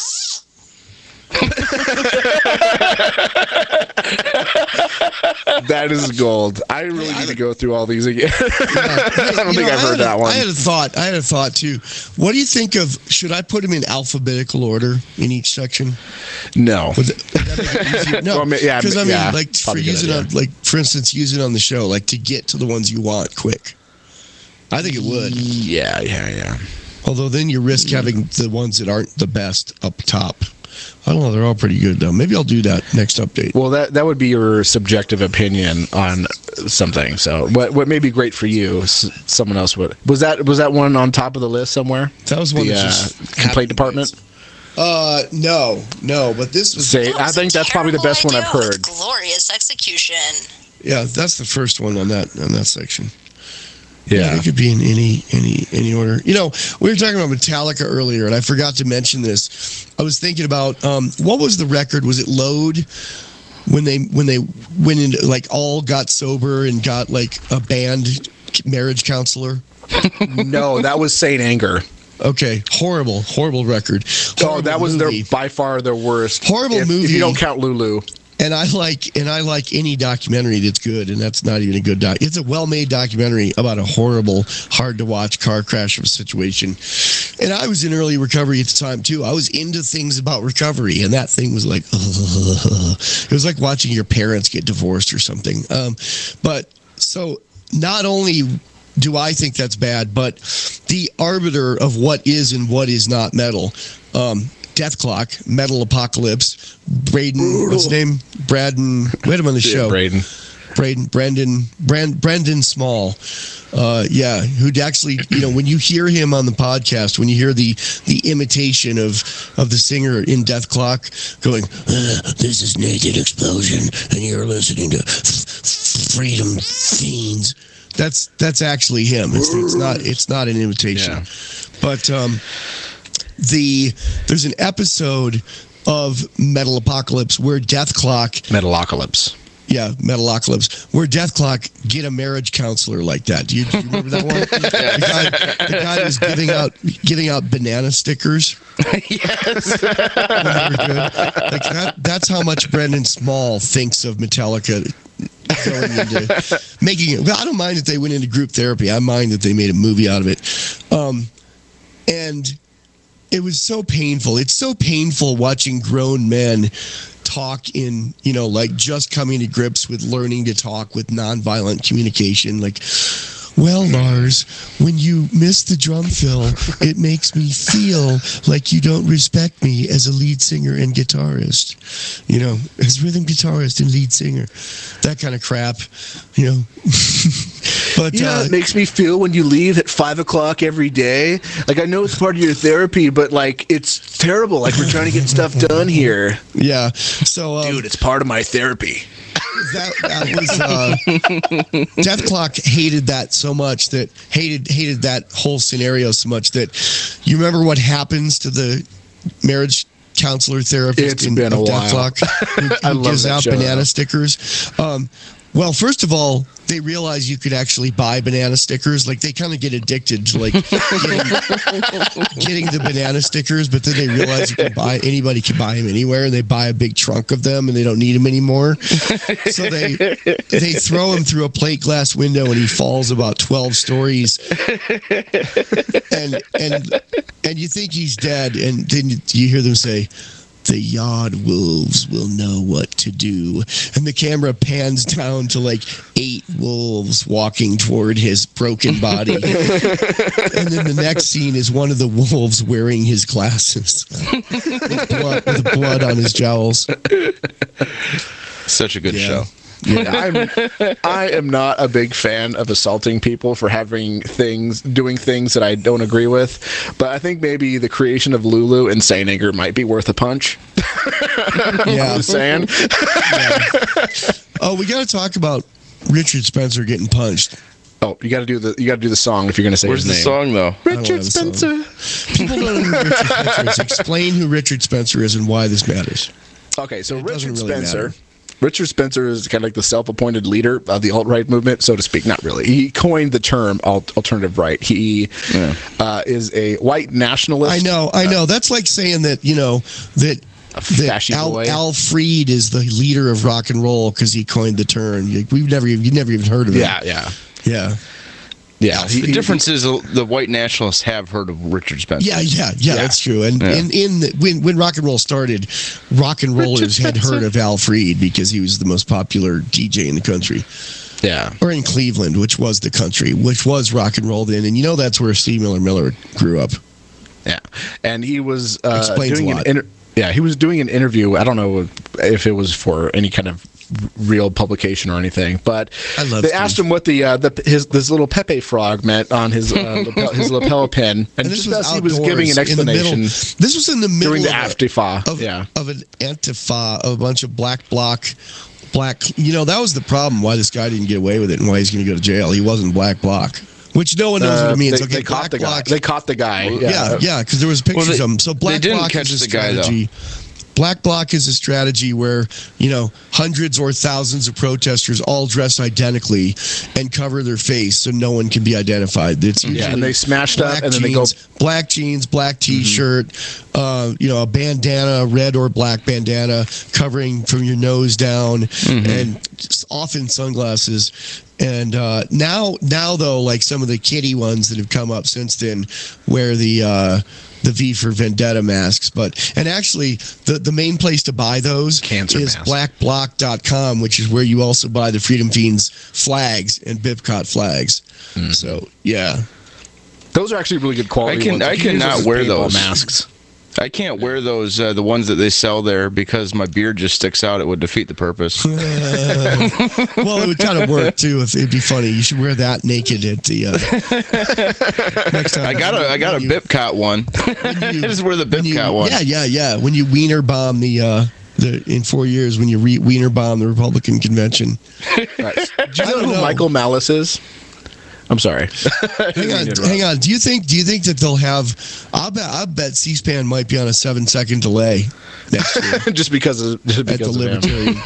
That is gold. I really need to go through all these again. Yeah. I don't You think know, I've I heard had a- that one. I had a thought. I had a thought too. What do you think of? Should I put them in alphabetical order in each section? No. Would that, would that make it easier? No, Well, I mean, yeah, because I mean, yeah, like for probably a good using idea. on, like for instance, using on the show, like to get to the ones you want quick. I think it would. Yeah, yeah, yeah. Although then you risk having the ones that aren't the best up top. I don't know. They're all pretty good though. Maybe I'll do that next update. Well, that that would be your subjective opinion on something. So, what what may be great for you, s- someone else would. Was that was that one on top of the list somewhere? That was one the that uh, just complaint department. Uh, no, no. But this was. Say, I think that's probably the best one I've Idea with heard. Glorious execution. Yeah, that's the first one on that on that section. Yeah. It could be in any any any order. You know, we were talking about Metallica earlier, and I forgot to mention this. I was thinking about um, what was the record? Was it Load? When they when they went into like all got sober and got like a band marriage counselor. No, that was Saint Anger. Okay, horrible, horrible record. Oh, that was movie. their by far their worst. Horrible if, movie. If you don't count Lulu. And I like and I like any documentary that's good, and that's not even a good doc. It's a well-made documentary about a horrible, hard-to-watch car crash of a situation. And I was in early recovery at the time too. I was into things about recovery, and that thing was like, ugh. It was like watching your parents get divorced or something. Um, but so not only do I think that's bad, but the arbiter of what is and what is not metal. Um, Death Clock, Metal Apocalypse, Braden, what's his name? Braden, we had him on the show. Yeah, Braden. Braden, Brandon, Brand, Brandon Small. Uh, yeah, who'd actually, you know, when you hear him on the podcast, when you hear the the imitation of of the singer in Death Clock going, uh, this is Naked Explosion, and you're listening to Freedom Fiends. That's that's actually him. It's, it's not it's not an imitation. Yeah. But um The there's an episode of Metal Apocalypse where Death Clock Metalocalypse. Yeah, Metalocalypse. Where Death Clock get a marriage counselor like that. Do you, do you remember that one? the, guy, the guy was giving out giving out banana stickers. Yes. Like that, that's how much Brendan Small thinks of Metallica going into making it. Well, I don't mind that they went into group therapy. I mind that they made a movie out of it. Um, and it was so painful. It's so painful watching grown men talk in, you know, like just coming to grips with learning to talk with nonviolent communication. Like, well, Lars, when you miss the drum fill, it makes me feel like you don't respect me as a lead singer and guitarist. You know, as rhythm guitarist and lead singer. That kind of crap, you know. But you know, uh, it makes me feel when you leave at five o'clock every day. Like, I know it's part of your therapy, but like, it's terrible. Like, we're trying to get stuff done here. Yeah. So, um, dude, it's part of my therapy. That, that was uh, Death Clock hated that so much that hated hated that whole scenario so much that you remember what happens to the marriage counselor therapist It's in been a of while. Death Clock who, I who love gives that out show, banana though. stickers. Um, well, first of all, they realize you could actually buy banana stickers. Like, they kind of get addicted to like getting, getting the banana stickers, but then they realize you can buy anybody can buy them anywhere, and they buy a big trunk of them, and they don't need them anymore. So they they throw him through a plate glass window, and he falls about twelve stories. And and and you think he's dead, and then you hear them say, "The yard wolves will know what to do." And the camera pans down to like eight wolves walking toward his broken body. And then the next scene is one of the wolves wearing his glasses with, blood, with blood on his jowls. Such a good Yeah. show. Yeah, I'm, I am not a big fan of assaulting people for having things, doing things that I don't agree with. But I think maybe the creation of Lulu and Saint Anger might be worth a punch. Yeah. I'm just saying. Yeah. Oh, we got to talk about Richard Spencer getting punched. Oh, you got to do the you got to do the song if you're going to say Where's his the name. song though? I don't Richard have a song. Spencer. People don't know who Richard Spencer is. Explain who Richard Spencer is and why this matters. Okay, so It doesn't Richard really Spencer. matter. Richard Spencer is kind of like the self-appointed leader of the alt-right movement, so to speak. Not really. He coined the term alt- alternative right. He Yeah. uh, is a white nationalist. I know, I know. That's like saying that, you know, that, that fashy Al, boy. Al Freed is the leader of rock and roll because he coined the term. Like, we've never, even- you've never even heard of it. Yeah, yeah, Yeah. yeah. He- The he- difference is the the white nationalists have heard of Richard Spencer. Yeah, yeah, yeah, that's true. And Yeah. in, in the, when when rock and roll started, rock and rollers had heard of Al Freed because he was the most popular D J in the country, yeah. or in Cleveland, which was the country, which was rock and roll then. And you know that's where Steve Miller Miller grew up. Yeah, and he was uh, Explains doing a an lot. inter- yeah he was doing an interview. I don't know if it was for any kind of real publication or anything, but I love they Steve. asked him what the uh, the his this little Pepe frog meant on his uh, lapel, his lapel pin, and, And this just was as he was outdoors, giving an in the middle- explanation This was in the middle during the of a- Antifa. of, yeah, of an Antifa, of a bunch of black bloc, black. You know, that was the problem why this guy didn't get away with it and why he's going to go to jail. He wasn't black bloc, which no one knows Uh, what it means. They, okay, they caught black the guy. bloc. They caught the guy. Yeah, yeah, because there was pictures Well, they- of him. So black they didn't bloc catch is a the guy, though. strategy. Black bloc is a strategy where, you know, hundreds or thousands of protesters all dress identically and cover their face so no one can be identified. It's Yeah, usually and they smashed up, black and then they go- jeans, black jeans, black T-shirt, uh, you know, a bandana, red or black bandana covering from your nose down, and s- often sunglasses. And uh, now, now though, like some of the kiddie ones that have come up since then, wear the uh, the V for Vendetta masks. But and actually, the the main place to buy those Cancer is mask. black bloc dot com, which is where you also buy the Freedom Fiends flags and Bipcot flags. So yeah. those are actually really good quality. I can- ones. I You use cannot those as wear paintball those. masks. I can't wear those, uh, the ones that they sell there, because my beard just sticks out. It would defeat the purpose. Well, it would kind of work too. If it'd be funny, you should wear that naked at the uh, next time. I got a, I got a When you- Bipcot one. when I you- just wear the when you- Bipcot one. Yeah, yeah, yeah. When you wiener bomb the uh, the in four years, when you re- wiener bomb the Republican convention. Right. Do you I know don't who know. Michael Malice is? I'm sorry. hang on, hang on. Do you think? Do you think that they'll have? I bet. I bet C-SPAN might be on a seven-second delay next year, just because of just because at the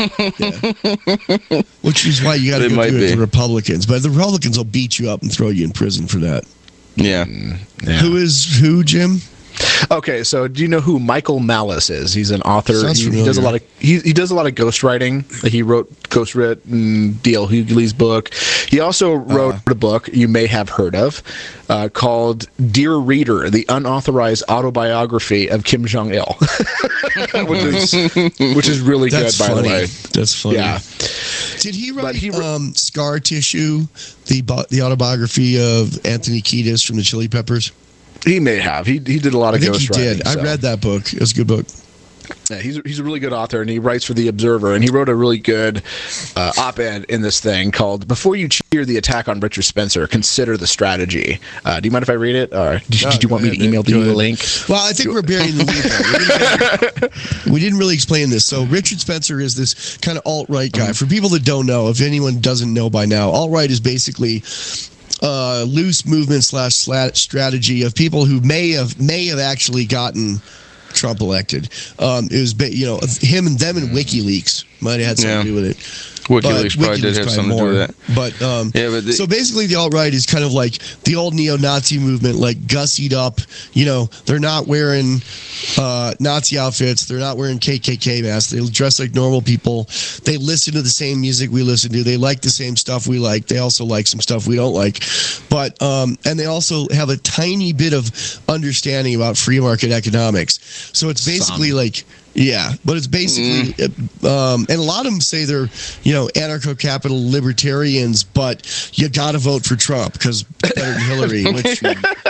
of Libertarian. Yeah. Which is why you got to They go might through it be. with the Republicans. But the Republicans will beat you up and throw you in prison for that. Yeah. Yeah. Who is who, Jim? Okay, so do you know who Michael Malice is? He's an author. Sounds He, he does a familiar. lot of he, he does a lot of ghostwriting. Like he wrote ghostwritten D L Hughley's book. He also wrote a book you may have heard of uh, called "Dear Reader: The Unauthorized Autobiography of Kim Jong Il," which is which is really That's good, by funny. the way. That's funny. Yeah. Did he write But he um, Scar Tissue, the bi- the autobiography of Anthony Kiedis from the Chili Peppers? He may have. He he did a lot I of think he ghostwriting. did. I so. read that book. It was a good book. Yeah, he's he's a really good author, and he writes for the Observer. And he wrote a really good uh, op-ed in this thing called "Before You Cheer the Attack on Richard Spencer, Consider the Strategy." Uh, do you mind if I read it, or did, No, did you go want me ahead, to email man. Go you the ahead. link? Well, I think we're burying the lead. though. We didn't, we didn't really explain this. So Richard Spencer is this kind of alt-right guy. For people that don't know, if anyone doesn't know by now, alt-right is basically uh, loose movement slash slat strategy of people who may have may have actually gotten Trump elected. Um, it was, ba- you know, him and them and WikiLeaks might have had something Yeah. to do with it. WikiLeaks But probably did WikiLeaks have probably something to do more. with that. But, um, Yeah, but the- so basically the alt-right is kind of like the old neo-Nazi movement, like gussied up. You know, they're not wearing uh, Nazi outfits. They're not wearing K K K masks. They dress like normal people. They listen to the same music we listen to. They like the same stuff we like. They also like some stuff we don't like. But, um, and they also have a tiny bit of understanding about free market economics. So it's basically Some. like, yeah, but it's basically, um, and a lot of them say they're, you know, anarcho-capital libertarians, but you got to vote for Trump because better than Hillary. Which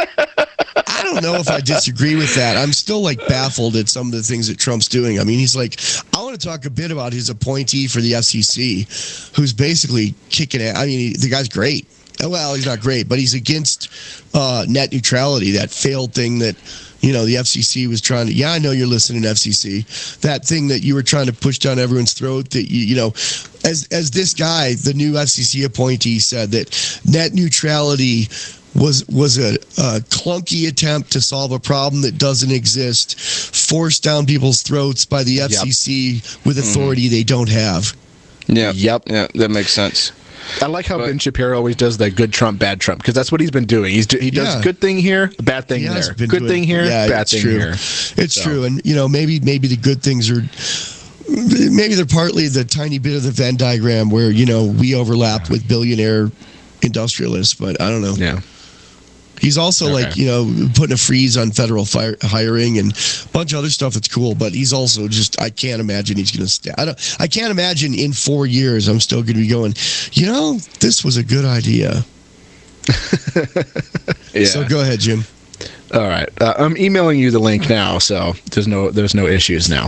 I don't know if I disagree with that. I'm still like baffled at some of the things that Trump's doing. I mean, he's like, I want to talk a bit about his appointee for the F C C, who's basically kicking it. I mean, he, the guy's great. Well, he's not great, but he's against uh, net neutrality, that failed thing that, you know, the F C C was trying to, yeah, I know you're listening, F C C, that thing that you were trying to push down everyone's throat that, you, you know, as as this guy, the new F C C appointee said that net neutrality was was a, a clunky attempt to solve a problem that doesn't exist, forced down people's throats by the F C C with authority they don't have. Yeah. Yep. Yeah, that makes sense. I like how But- Ben Shapiro always does the good Trump, bad Trump, because that's what he's been doing. He's do, he does Yeah. good thing here, bad thing He has there. been Good doing- thing here, yeah, bad it's thing true. here. It's So. true, and you know, maybe maybe the good things are maybe they're partly the tiny bit of the Venn diagram where, you know, we overlap with billionaire industrialists, but I don't know. Yeah. He's also Okay. like, you know, putting a freeze on federal fire, hiring and a bunch of other stuff that's cool. But he's also just, I can't imagine he's going to stay. I don't, I can't imagine in four years I'm still going to be going, you know, this was a good idea. Yeah. So go ahead, Jim. All right. Uh, I'm emailing you the link now, so there's no there's no issues now.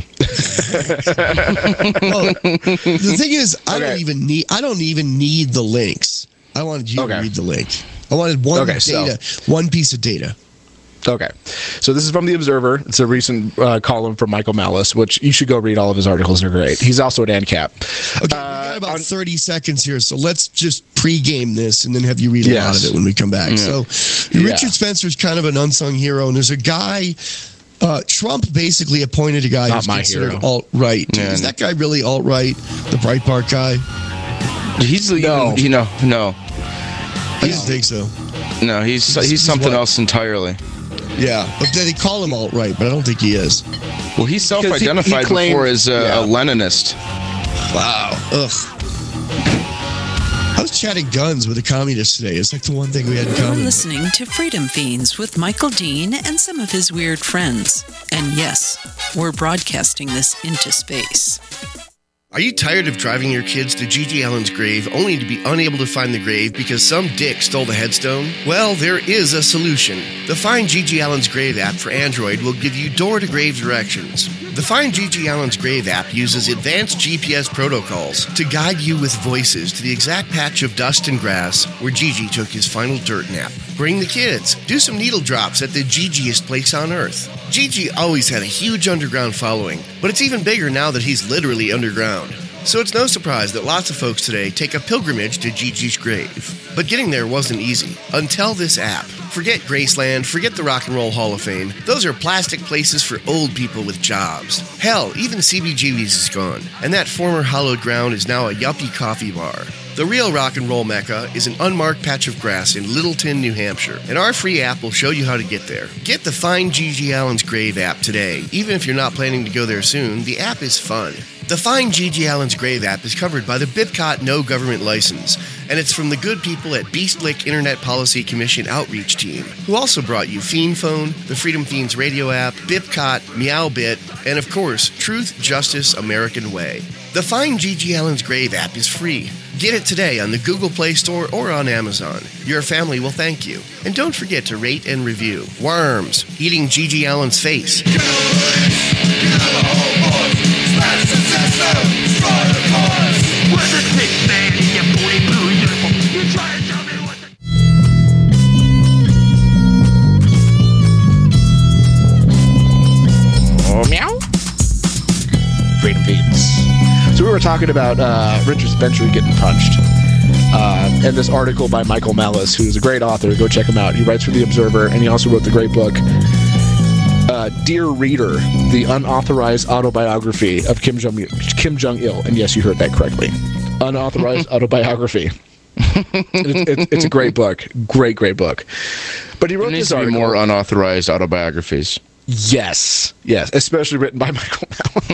Well, the thing is, I Okay. don't even need, I don't even need the links. I wanted you Okay. to read the link. I wanted one Okay, so- data, one piece of data. Okay. So this is from The Observer. It's a recent uh, column from Michael Malice, which you should go read all of his articles. They're great. He's also at ANCAP. Okay, we got about thirty seconds here, so let's just pre-game this and then have you read a lot Yes. of it when we come back. Yeah. So, Yeah. Richard Spencer's kind of an unsung hero, and there's a guy. Uh, Trump basically appointed a guy Not who's my considered hero. alt-right. Yeah. Is that guy really alt-right? The Breitbart guy? He's No. even, you know, no, I didn't think so. no. He's He's- he's, he's something what? else entirely. Yeah, but they call him alt-right, but I don't think he is. Well, he he- self-identified he claimed- before as a, yeah. a Leninist. Wow. Ugh. I was chatting guns with a communist today. It's like the one thing we had in You're common. listening to Freedom Fiends with Michael Dean and some of his weird friends. And yes, we're broadcasting this into space. Are you tired of driving your kids to Gigi Allen's grave only to be unable to find the grave because some dick stole the headstone? Well, there is a solution. The Find Gigi Allen's Grave app for Android will give you door-to-grave directions. The Find Gigi Allen's Grave app uses advanced G P S protocols to guide you with voices to the exact patch of dust and grass where Gigi took his final dirt nap. Bring the kids. Do some needle drops at the Gigiest place on earth. Gigi always had a huge underground following, but it's even bigger now that he's literally underground. So it's no surprise that lots of folks today take a pilgrimage to Gigi's grave. But getting there wasn't easy until this app. Forget Graceland, forget the Rock and Roll Hall of Fame. Those are plastic places for old people with jobs. Hell, even C B G B's is gone. And that former hallowed ground is now a yuppie coffee bar. The real rock and roll mecca is an unmarked patch of grass in Littleton, New Hampshire, and our free app will show you how to get there. Get the Find G G Allen's Grave app today. Even if you're not planning to go there soon, the app is fun. The Find G G Allen's Grave app is covered by the BIPCOT No Government License, and it's from the good people at Beastlick Internet Policy Commission Outreach Team, who also brought you Fiend Phone, the Freedom Fiends radio app, BIPCOT, Meowbit, and of course, Truth, Justice, American Way. The Find G G Allen's Grave app is free. Get it today on the Google Play Store or on Amazon. Your family will thank you. And don't forget to rate and review. Worms, eating G G Allen's face. Oh, meow. Freedom Feeds. So we were talking about uh, Richard Spencer getting punched. Uh, and this article by Michael Malice, who's a great author. Go check him out. He writes for The Observer, and he also wrote the great book, uh, Dear Reader, the unauthorized autobiography of Kim Jong Kim Jong-il. And yes, you heard that correctly. Unauthorized autobiography. it's, it's, it's a great book. Great, great book. But he wrote there needs this to be article. more unauthorized autobiographies. Yes, yes, especially written by Michael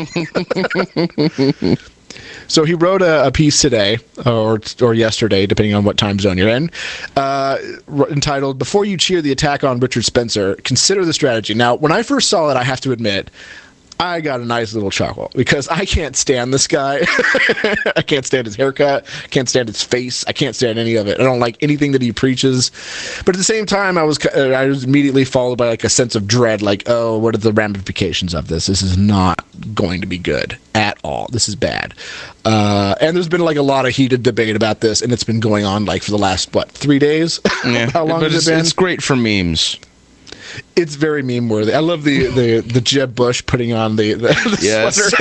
Malice. So he wrote a, a piece today, or or yesterday, depending on what time zone you're in, uh, entitled, Before You Cheer the Attack on Richard Spencer, Consider the Strategy. Now, when I first saw it, I have to admit, I got a nice little chuckle, because I can't stand this guy. I can't stand his haircut. Can't stand his face. I can't stand any of it. I don't like anything that he preaches. But at the same time, I was I was immediately followed by like a sense of dread, like, oh, what are the ramifications of this? This is not going to be good at all. This is bad. Uh, and there's been like a lot of heated debate about this, and it's been going on like for the last, what, three days? Yeah. How long but has it's, it been? It's great for memes. It's very meme worthy. I love the, the, the Jeb Bush putting on the, the, the yes. sweater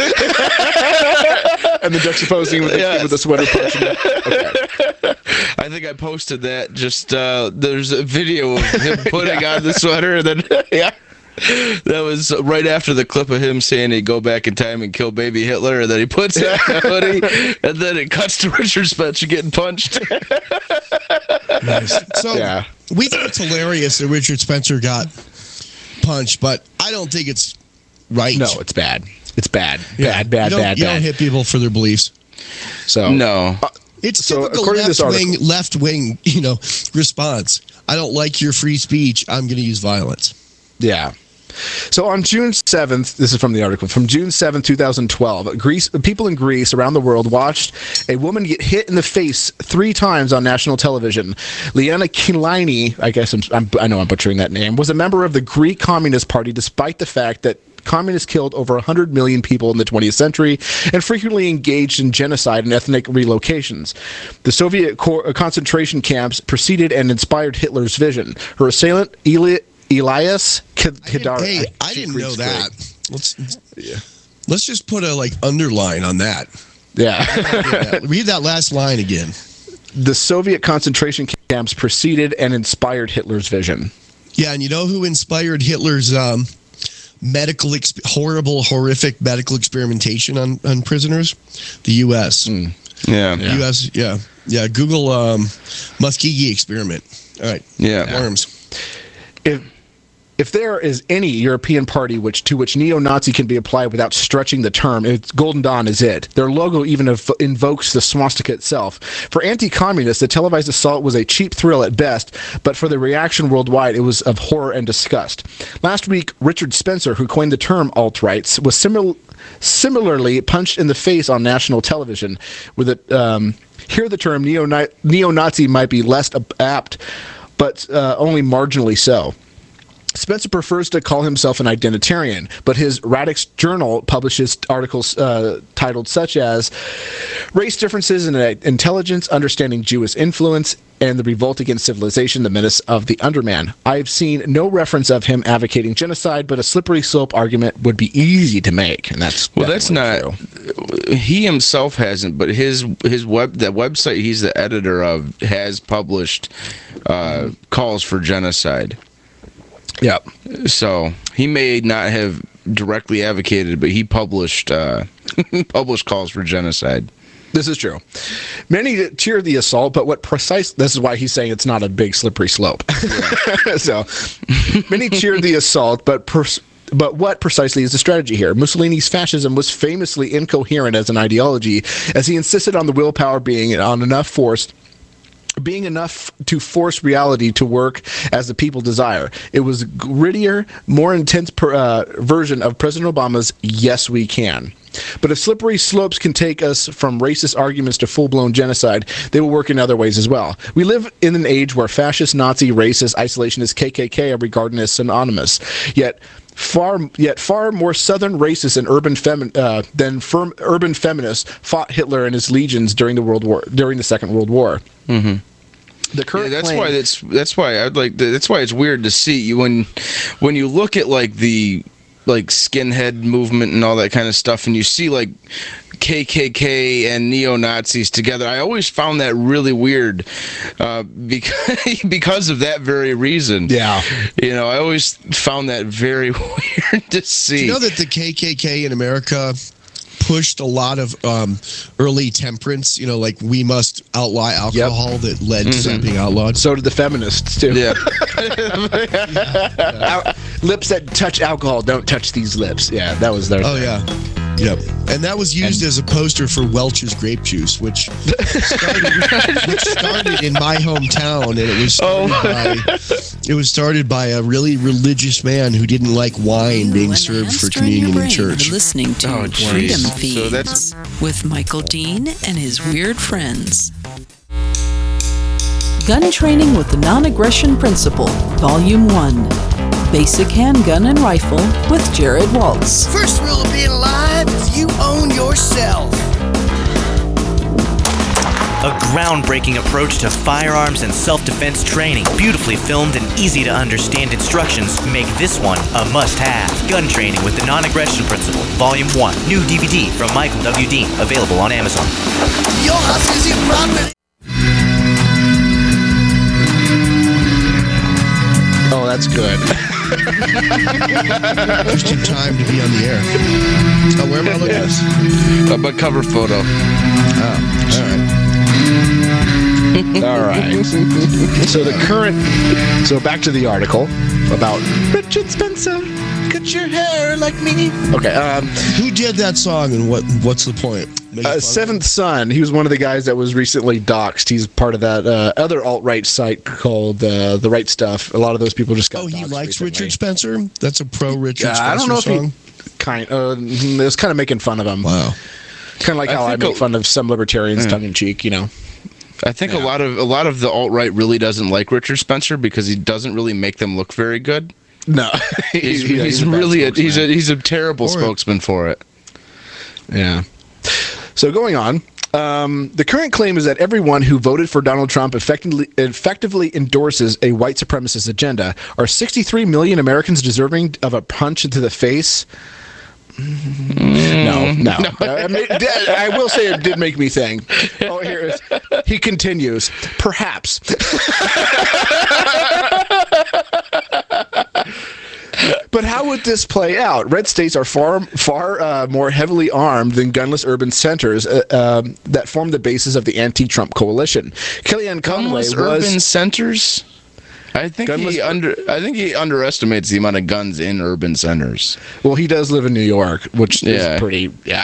and the juxtaposing with the, yes. with the sweater punching it. Okay. I think I posted that. Just uh, there's a video of him putting yeah. on the sweater, and then yeah, that was right after the clip of him saying he'd go back in time and kill baby Hitler, and then he puts it on the hoodie, and then it cuts to Richard Spencer getting punched. Nice. So yeah. we think it's hilarious that Richard Spencer got punched, but I don't think it's right. No, it's bad. It's bad. Yeah. Bad, bad, you bad, you bad. don't hit people for their beliefs. So no. Uh, it's so typical left wing, left wing, you know, response. I don't like your free speech. I'm going to use violence. Yeah. So on June seventh, this is from the article, from June seventh, twenty twelve, Greece, people in Greece around the world watched a woman get hit in the face three times on national television. Liana Kilaini, I guess I'm, I'm, I know I'm butchering that name, was a member of the Greek Communist Party despite the fact that communists killed over one hundred million people in the twentieth century and frequently engaged in genocide and ethnic relocations. The Soviet co- concentration camps preceded and inspired Hitler's vision. Her assailant, Eli- Elias Hidari. Hey, I didn't know that. Let's yeah. let's just put a like underline on that. Yeah. that. Read that last line again. The Soviet concentration camps preceded and inspired Hitler's vision. Yeah, and you know who inspired Hitler's um, medical, exp- horrible, horrific medical experimentation on, on prisoners? The U S Mm. Yeah. The U S, yeah. Yeah, Google um, Muskegee experiment. All right. Yeah. Worms. If if there is any European party which to which neo-Nazi can be applied without stretching the term, it's Golden Dawn is it. Their logo even ev- invokes the swastika itself. For anti-communists, the televised assault was a cheap thrill at best, but for the reaction worldwide, it was of horror and disgust. Last week, Richard Spencer, who coined the term alt-rights, was similar. Similarly punched in the face on national television. With it, um, here the term neo- neo-Nazi might be less apt, but uh, only marginally so. Spencer prefers to call himself an identitarian, but his Radix Journal publishes articles uh, titled such as Race differences in uh, intelligence, understanding Jewish influence, and the revolt against civilization, the menace of the underman. I've seen no reference of him advocating genocide, but a slippery slope argument would be easy to make, and that's well, that's not. true. He himself hasn't, but his his web that website he's the editor of has published uh, calls for genocide. Yep. So he may not have directly advocated, but he published uh, published calls for genocide. This is true. Many cheer the assault, but what precise... This is why he's saying it's not a big slippery slope. Yeah. So, many cheer the assault, but... Pers- But what precisely is the strategy here? Mussolini's fascism was famously incoherent as an ideology, as he insisted on the willpower being on enough force... being enough to force reality to work as the people desire. It was a grittier, more intense per, uh, version of President Obama's Yes We Can. But if slippery slopes can take us from racist arguments to full-blown genocide, they will work in other ways as well. We live in an age where fascist, Nazi, racist, isolationist, K K K are regarded as synonymous. Yet far, yet far more Southern racists and urban femi- uh, than firm, urban feminists fought Hitler and his legions during the World War, during the Second World War. Mm-hmm. The current yeah, that's claim- why that's that's why I'd like that's why it's weird to see you when when you look at like the like skinhead movement and all that kind of stuff, and you see like K K K and neo-Nazis together. I always found that really weird uh, because because of that very reason. Yeah, you know, I always found that very weird to see. Do you know that the K K K in America pushed a lot of um, early temperance, you know, like we must outlaw alcohol, yep. that led mm-hmm. to that being outlawed. So did the feminists, too. Yeah. yeah. Lips that touch alcohol don't touch these lips. Yeah, that was their Oh, thing. yeah. Yep. And that was used and, as a poster for Welch's grape juice, which started, which started in my hometown, and it was started oh. by it was started by a really religious man who didn't like wine being served for communion in church. You're listening to oh, Freedom Feeds so that's... with Michael Dean and his weird friends. Gun Training with the Non-Aggression Principle, Volume one. Basic Handgun and Rifle with Jared Waltz. First rule of being alive is you own yourself. A groundbreaking approach to firearms and self-defense training. Beautifully filmed and easy to understand instructions make this one a must-have. Gun Training with the Non-Aggression Principle, Volume one. New D V D from Michael W. Dean, available on Amazon. Your house is your property. Oh, that's good. Just in time to be on the air. Oh, where am I looking at this? Uh, but cover photo. Oh, all right. all right. So the current... So back to the article about Richard Spencer. Cut your hair like me. Okay. Um, Who did that song, and what? What's the point? Uh, Seventh Son. He was one of the guys that was recently doxxed. He's part of that uh, other alt-right site called uh, The Right Stuff. A lot of those people just got. Oh, he likes recently. Richard Spencer. That's a pro Richard uh, Spencer I don't know song. if he kind. Uh, it was kind of making fun of him. Wow. Kind of like I how I make a, fun of some libertarians, yeah. tongue in cheek. You know. I think yeah. a lot of a lot of the alt-right really doesn't like Richard Spencer because he doesn't really make them look very good. No, he's, he's, he's a really a, he's a spokesman. he's a terrible Or- spokesman for it. Yeah. So going on, um, the current claim is that everyone who voted for Donald Trump effectively effectively endorses a white supremacist agenda. Are sixty-three million Americans deserving of a punch into the face? No, no. I, mean, I will say it did make me think. Oh, here it is. He continues. Perhaps. But how would this play out? Red states are far, far uh, more heavily armed than gunless urban centers uh, um, that form the basis of the anti-Trump coalition. Kellyanne Conway Gunless was urban centers. I think Gunless- he under I think he underestimates the amount of guns in urban centers. Well, he does live in New York, which Yeah. is pretty. Yeah.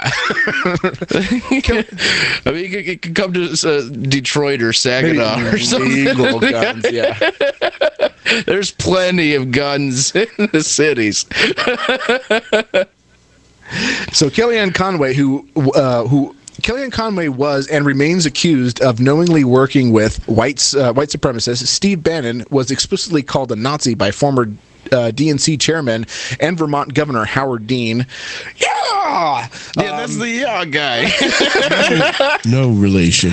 I mean, he could, he could come to uh, Detroit or Saginaw Maybe or something. legal guns, yeah. There's plenty of guns in the cities. So Kellyanne Conway, who uh, who Kellyanne Conway was and remains accused of knowingly working with whites, uh, white supremacists. Steve Bannon was explicitly called a Nazi by former uh, D N C chairman and Vermont Governor Howard Dean. Yeah, yeah, that's the yeah guy. No relation.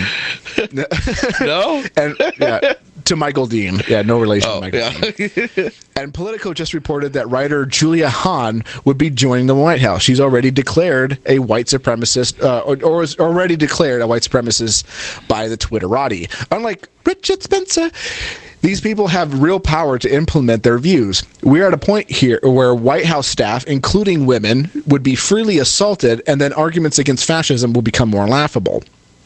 No, and yeah, to Michael Dean. Yeah, no relation Oh, to Michael yeah. Dean. And Politico just reported that writer Julia Hahn would be joining the White House. She's already declared a white supremacist, uh, or, or was already declared a white supremacist by the Twitterati. Unlike Richard Spencer, these people have real power to implement their views. We are at a point here where White House staff, including women, would be freely assaulted, and then arguments against fascism will become more laughable.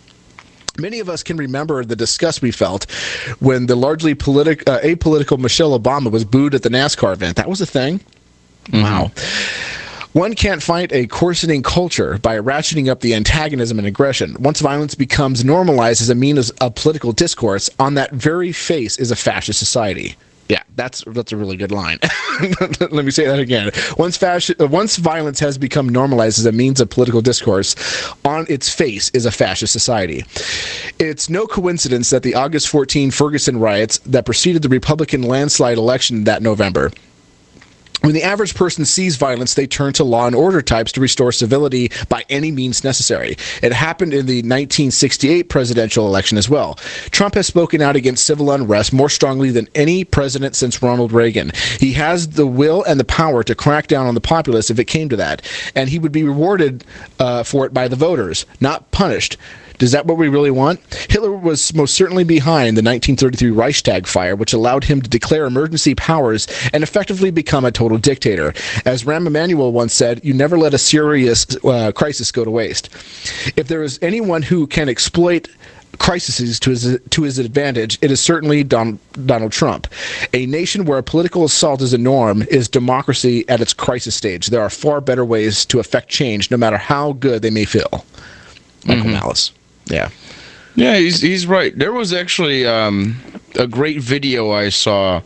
Many of us can remember the disgust we felt when the largely politic, uh, apolitical Michelle Obama was booed at the NASCAR event. That was a thing. Mm-hmm. Wow. One can't fight a coarsening culture by ratcheting up the antagonism and aggression. Once violence becomes normalized as a means of political discourse, on that very face is a fascist society. Yeah, that's that's a really good line. Let me say that again. Once fasci- once violence has become normalized as a means of political discourse, on its face is a fascist society. It's no coincidence that the August fourteenth Ferguson riots that preceded the Republican landslide election that November. When the average person sees violence, they turn to law and order types to restore civility by any means necessary. It happened in the nineteen sixty-eight presidential election as well. Trump has spoken out against civil unrest more strongly than any president since Ronald Reagan. He has the will and the power to crack down on the populace if it came to that, and he would be rewarded uh, for it by the voters, not punished. Is that what we really want? Hitler was most certainly behind the nineteen thirty-three Reichstag fire, which allowed him to declare emergency powers and effectively become a total dictator. As Rahm Emanuel once said, you never let a serious uh, crisis go to waste. If there is anyone who can exploit crises to his to his advantage, it is certainly Don, Donald Trump. A nation where political assault is a norm is democracy at its crisis stage. There are far better ways to affect change, no matter how good they may feel. Michael Mhm. Malice. Yeah. Yeah, he's he's right. There was actually um, a great video I saw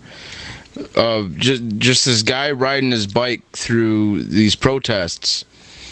of just just this guy riding his bike through these protests,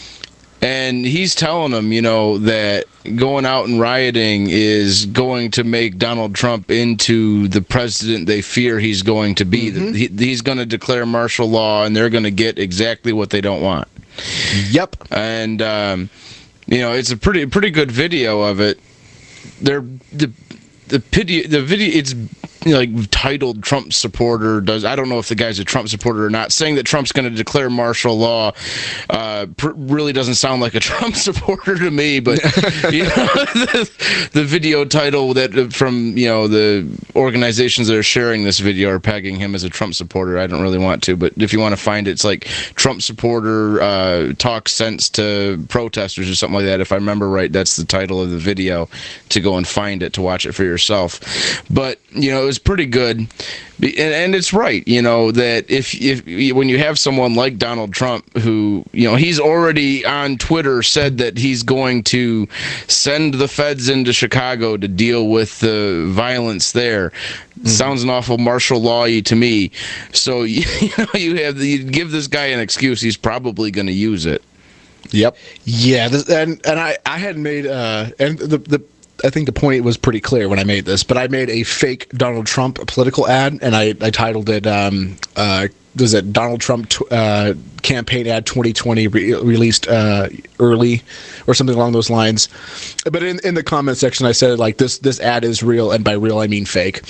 and he's telling them, you know, that going out and rioting is going to make Donald Trump into the president they fear he's going to be. Mm-hmm. He, he's going to declare martial law, and they're going to get exactly what they don't want. Yep. And um, you know, it's a pretty pretty good video of it. They're the the pity the video. It's you know, like titled "Trump supporter does." I don't know if the guy's a Trump supporter or not. Saying that Trump's going to declare martial law uh, pr- really doesn't sound like a Trump supporter to me. But you know, the, the video title that from you know the organizations that are sharing this video are pegging him as a Trump supporter. I don't really want to, but if you want to find it, it's like Trump supporter uh, talks sense to protesters or something like that. If I remember right, that's the title of the video. To go and find it to watch it for yourself. But you know, it was pretty good, and, and it's right. You know that if if when you have someone like Donald Trump, who you know he's already on Twitter said that he's going to send the feds into Chicago to deal with the violence there. Mm-hmm. Sounds an awful martial law-y to me. So you know you have you give this guy an excuse. He's probably going to use it. Yep. Yeah, this, and and I I had made uh and the the. I think the point was pretty clear when I made this, but I made a fake Donald Trump political ad, and I, I titled it, um, uh, was it Donald Trump t- uh, campaign ad twenty twenty re- released uh, early or something along those lines. But in, in the comment section, I said, like, this this ad is real, and by real, I mean fake.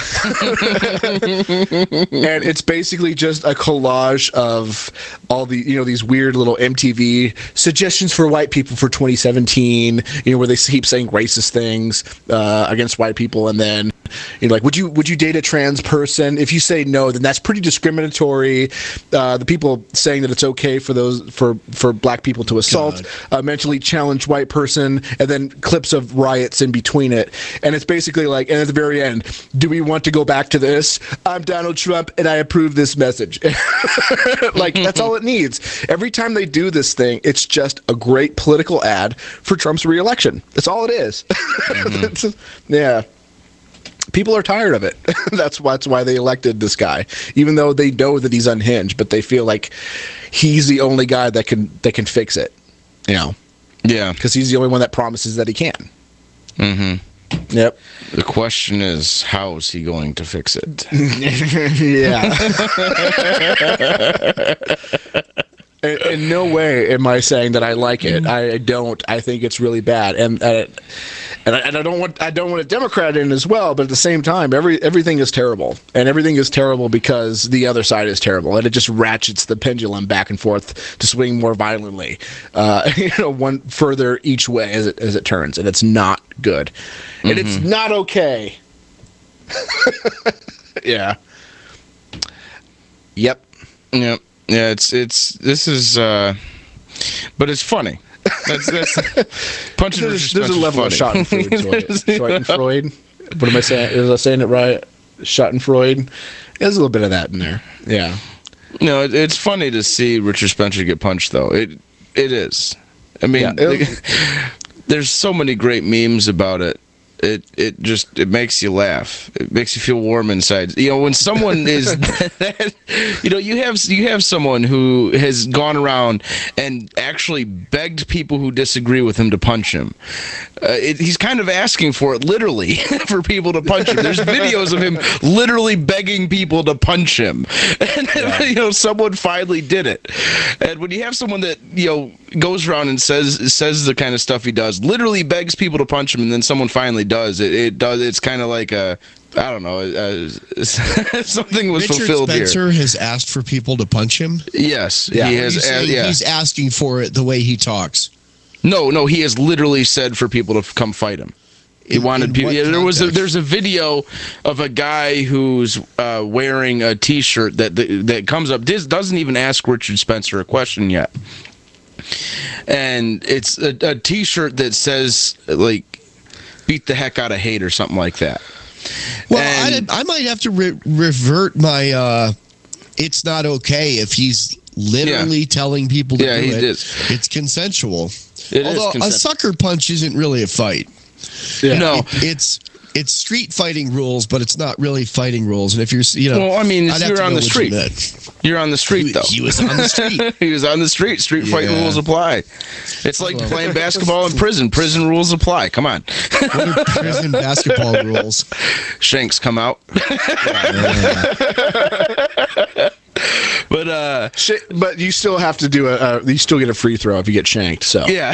And it's basically just a collage of all the, you know, these weird little M T V suggestions for white people for twenty seventeen, you know, where they keep saying racist things uh, against white people, and then, you know, like, would you would you date a trans person? If you say no, then that's pretty discriminatory. Uh, the people saying that it's okay for those for, for black people to assault a mentally challenged white person, and then clips of riots in between it. And it's basically like, and at the very end, do we want to go back to this? I'm Donald Trump, and I approve this message. Like, that's all it needs. Every time they do this thing, it's just a great political ad for Trump's reelection. That's all it is. Mm-hmm. Yeah. People are tired of it. that's why that's why they elected this guy, even though they know that he's unhinged, but they feel like he's the only guy that can that can fix it. You know? Yeah. Because he's the only one that promises that he can. Mm-hmm. Yep. The question is, how is he going to fix it? Yeah. in, in no way am I saying that I like it. I don't. I think it's really bad, and uh, and I, and I don't want I don't want a Democrat in as well. But at the same time, every everything is terrible, and everything is terrible because the other side is terrible, and it just ratchets the pendulum back and forth to swing more violently, uh, you know, one further each way as it as it turns, and it's not good, and mm-hmm. it's not okay. Yeah. Yep. Yep. Yeah, it's it's this is uh but it's funny. That's that's punching there's, there's a level funny. Of Schadenfreude to it. Schadenfreude. What am I saying? Is I saying it right? Schadenfreude. There's a little bit of that in there. Yeah. No, it, it's funny to see Richard Spencer get punched though. It it is. I mean, yeah, there's so many great memes about it. It it just it makes you laugh. It makes you feel warm inside. You know, when someone is that, you know, you have you have someone who has gone around and actually begged people who disagree with him to punch him. Uh, it, he's kind of asking for it literally for people to punch him. There's videos of him literally begging people to punch him, and yeah. you know, someone finally did it. And when you have someone that you know goes around and says says the kind of stuff he does, literally begs people to punch him, and then someone finally does it. It does. It's kind of like a, I don't know, uh, something was Richard fulfilled here. Richard Spencer has asked for people to punch him. Yes, yeah. he has. Uh, yeah. He's asking for it the way he talks. No, no, he has literally said for people to come fight him. He in, wanted in people. Yeah, there was a, there's a video of a guy who's uh, wearing a T-shirt that that, that comes up. This doesn't even ask Richard Spencer a question yet, and it's a, a T-shirt that says like "beat the heck out of hate" or something like that. Well, and, I, I might have to re- revert my. Uh, it's not okay if he's literally yeah. telling people to yeah, do he it. Did. It's consensual. It Although is a sucker punch isn't really a fight. Yeah. No, it, it's it's street fighting rules, but it's not really fighting rules. And if you're, you know, well, I mean, I'd you're on the street. Legitimate. You're on the street, he, though. He was on the street. he was on the street. Street yeah. fight rules apply. It's like well, playing basketball in prison. Prison rules apply. Come on. What are prison basketball rules? Shanks come out. But uh, but you still have to do a. Uh, you still get a free throw if you get shanked. So yeah.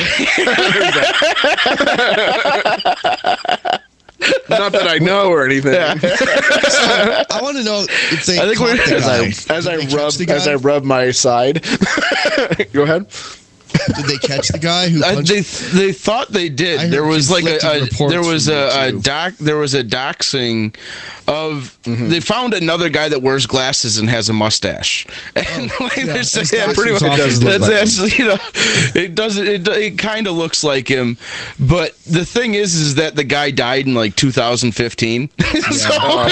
Not that I know or anything. Yeah. So, I want to know if they. I think we're the as I, as I rub as I rub my side. Go ahead. Did they catch the guy who uh, they they thought they did. There was like a, a there was a, a doc there was a doxing of mm-hmm. they found another guy that wears glasses and has a mustache. And oh, like, yeah, yeah, pretty much that's, that's, that's you know it doesn't it, it kind of looks like him, but the thing is is that the guy died in like two thousand fifteen. Yeah. So, oh,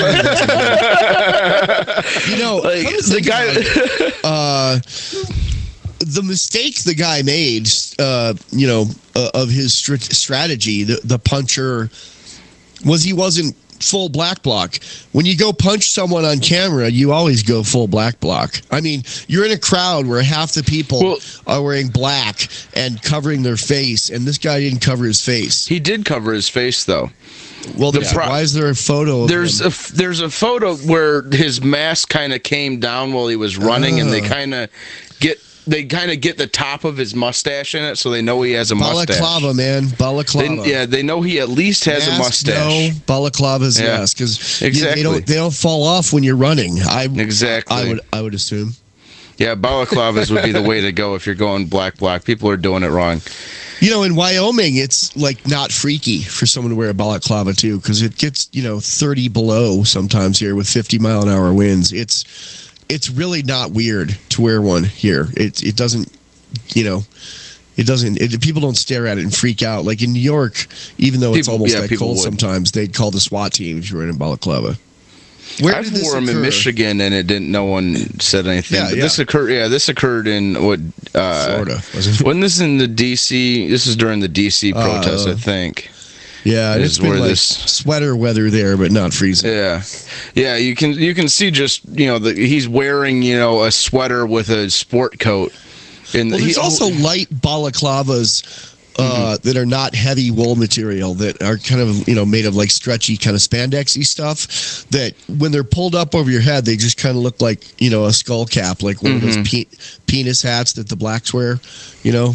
you know, like the guy uh the mistake the guy made, uh, you know, uh, of his str- strategy, the, the puncher, was he wasn't full black block. When you go punch someone on camera, you always go full black block. I mean, you're in a crowd where half the people well, are wearing black and covering their face, and this guy didn't cover his face. He did cover his face, though. Well, the pro- why is there a photo of there's him? a there's a photo where his mask kind of came down while he was running, uh. and they kind of get. They kind of get the top of his mustache in it, so they know he has a mustache. Balaclava, man. Balaclava. They, yeah, they know he at least has mask, a mustache. No, balaclavas, yeah. yes, because exactly. they don't they don't fall off when you're running. I exactly. I would I would assume. Yeah, balaclavas would be the way to go if you're going black black. People are doing it wrong. You know, in Wyoming, it's like not freaky for someone to wear a balaclava too, because it gets you know thirty below sometimes here with fifty mile an hour winds. It's It's really not weird to wear one here. It it doesn't, you know, it doesn't. It, people don't stare at it and freak out. Like in New York, even though it's people, almost yeah, that cold would. sometimes, they'd call the SWAT team if you were in a balaclava. Where I've did this wore them in Michigan, and it didn't. No one said anything. Yeah, but yeah. This occurred. Yeah, this occurred in what? Uh, Florida. Wasn't it? Wasn't this in the D C? This is during the D C protest, uh, I think. Yeah, it's been like this sweater weather there, but not freezing. Yeah, yeah. You can you can see just you know the, he's wearing you know a sweater with a sport coat. And well, there's he, also light balaclavas uh, that are not heavy wool material, that are kind of, you know, made of like stretchy kind of spandexy stuff, that when they're pulled up over your head, they just kind of look like, you know, a skull cap, like one Mm-hmm. of those pe- penis hats that the blacks wear, you know?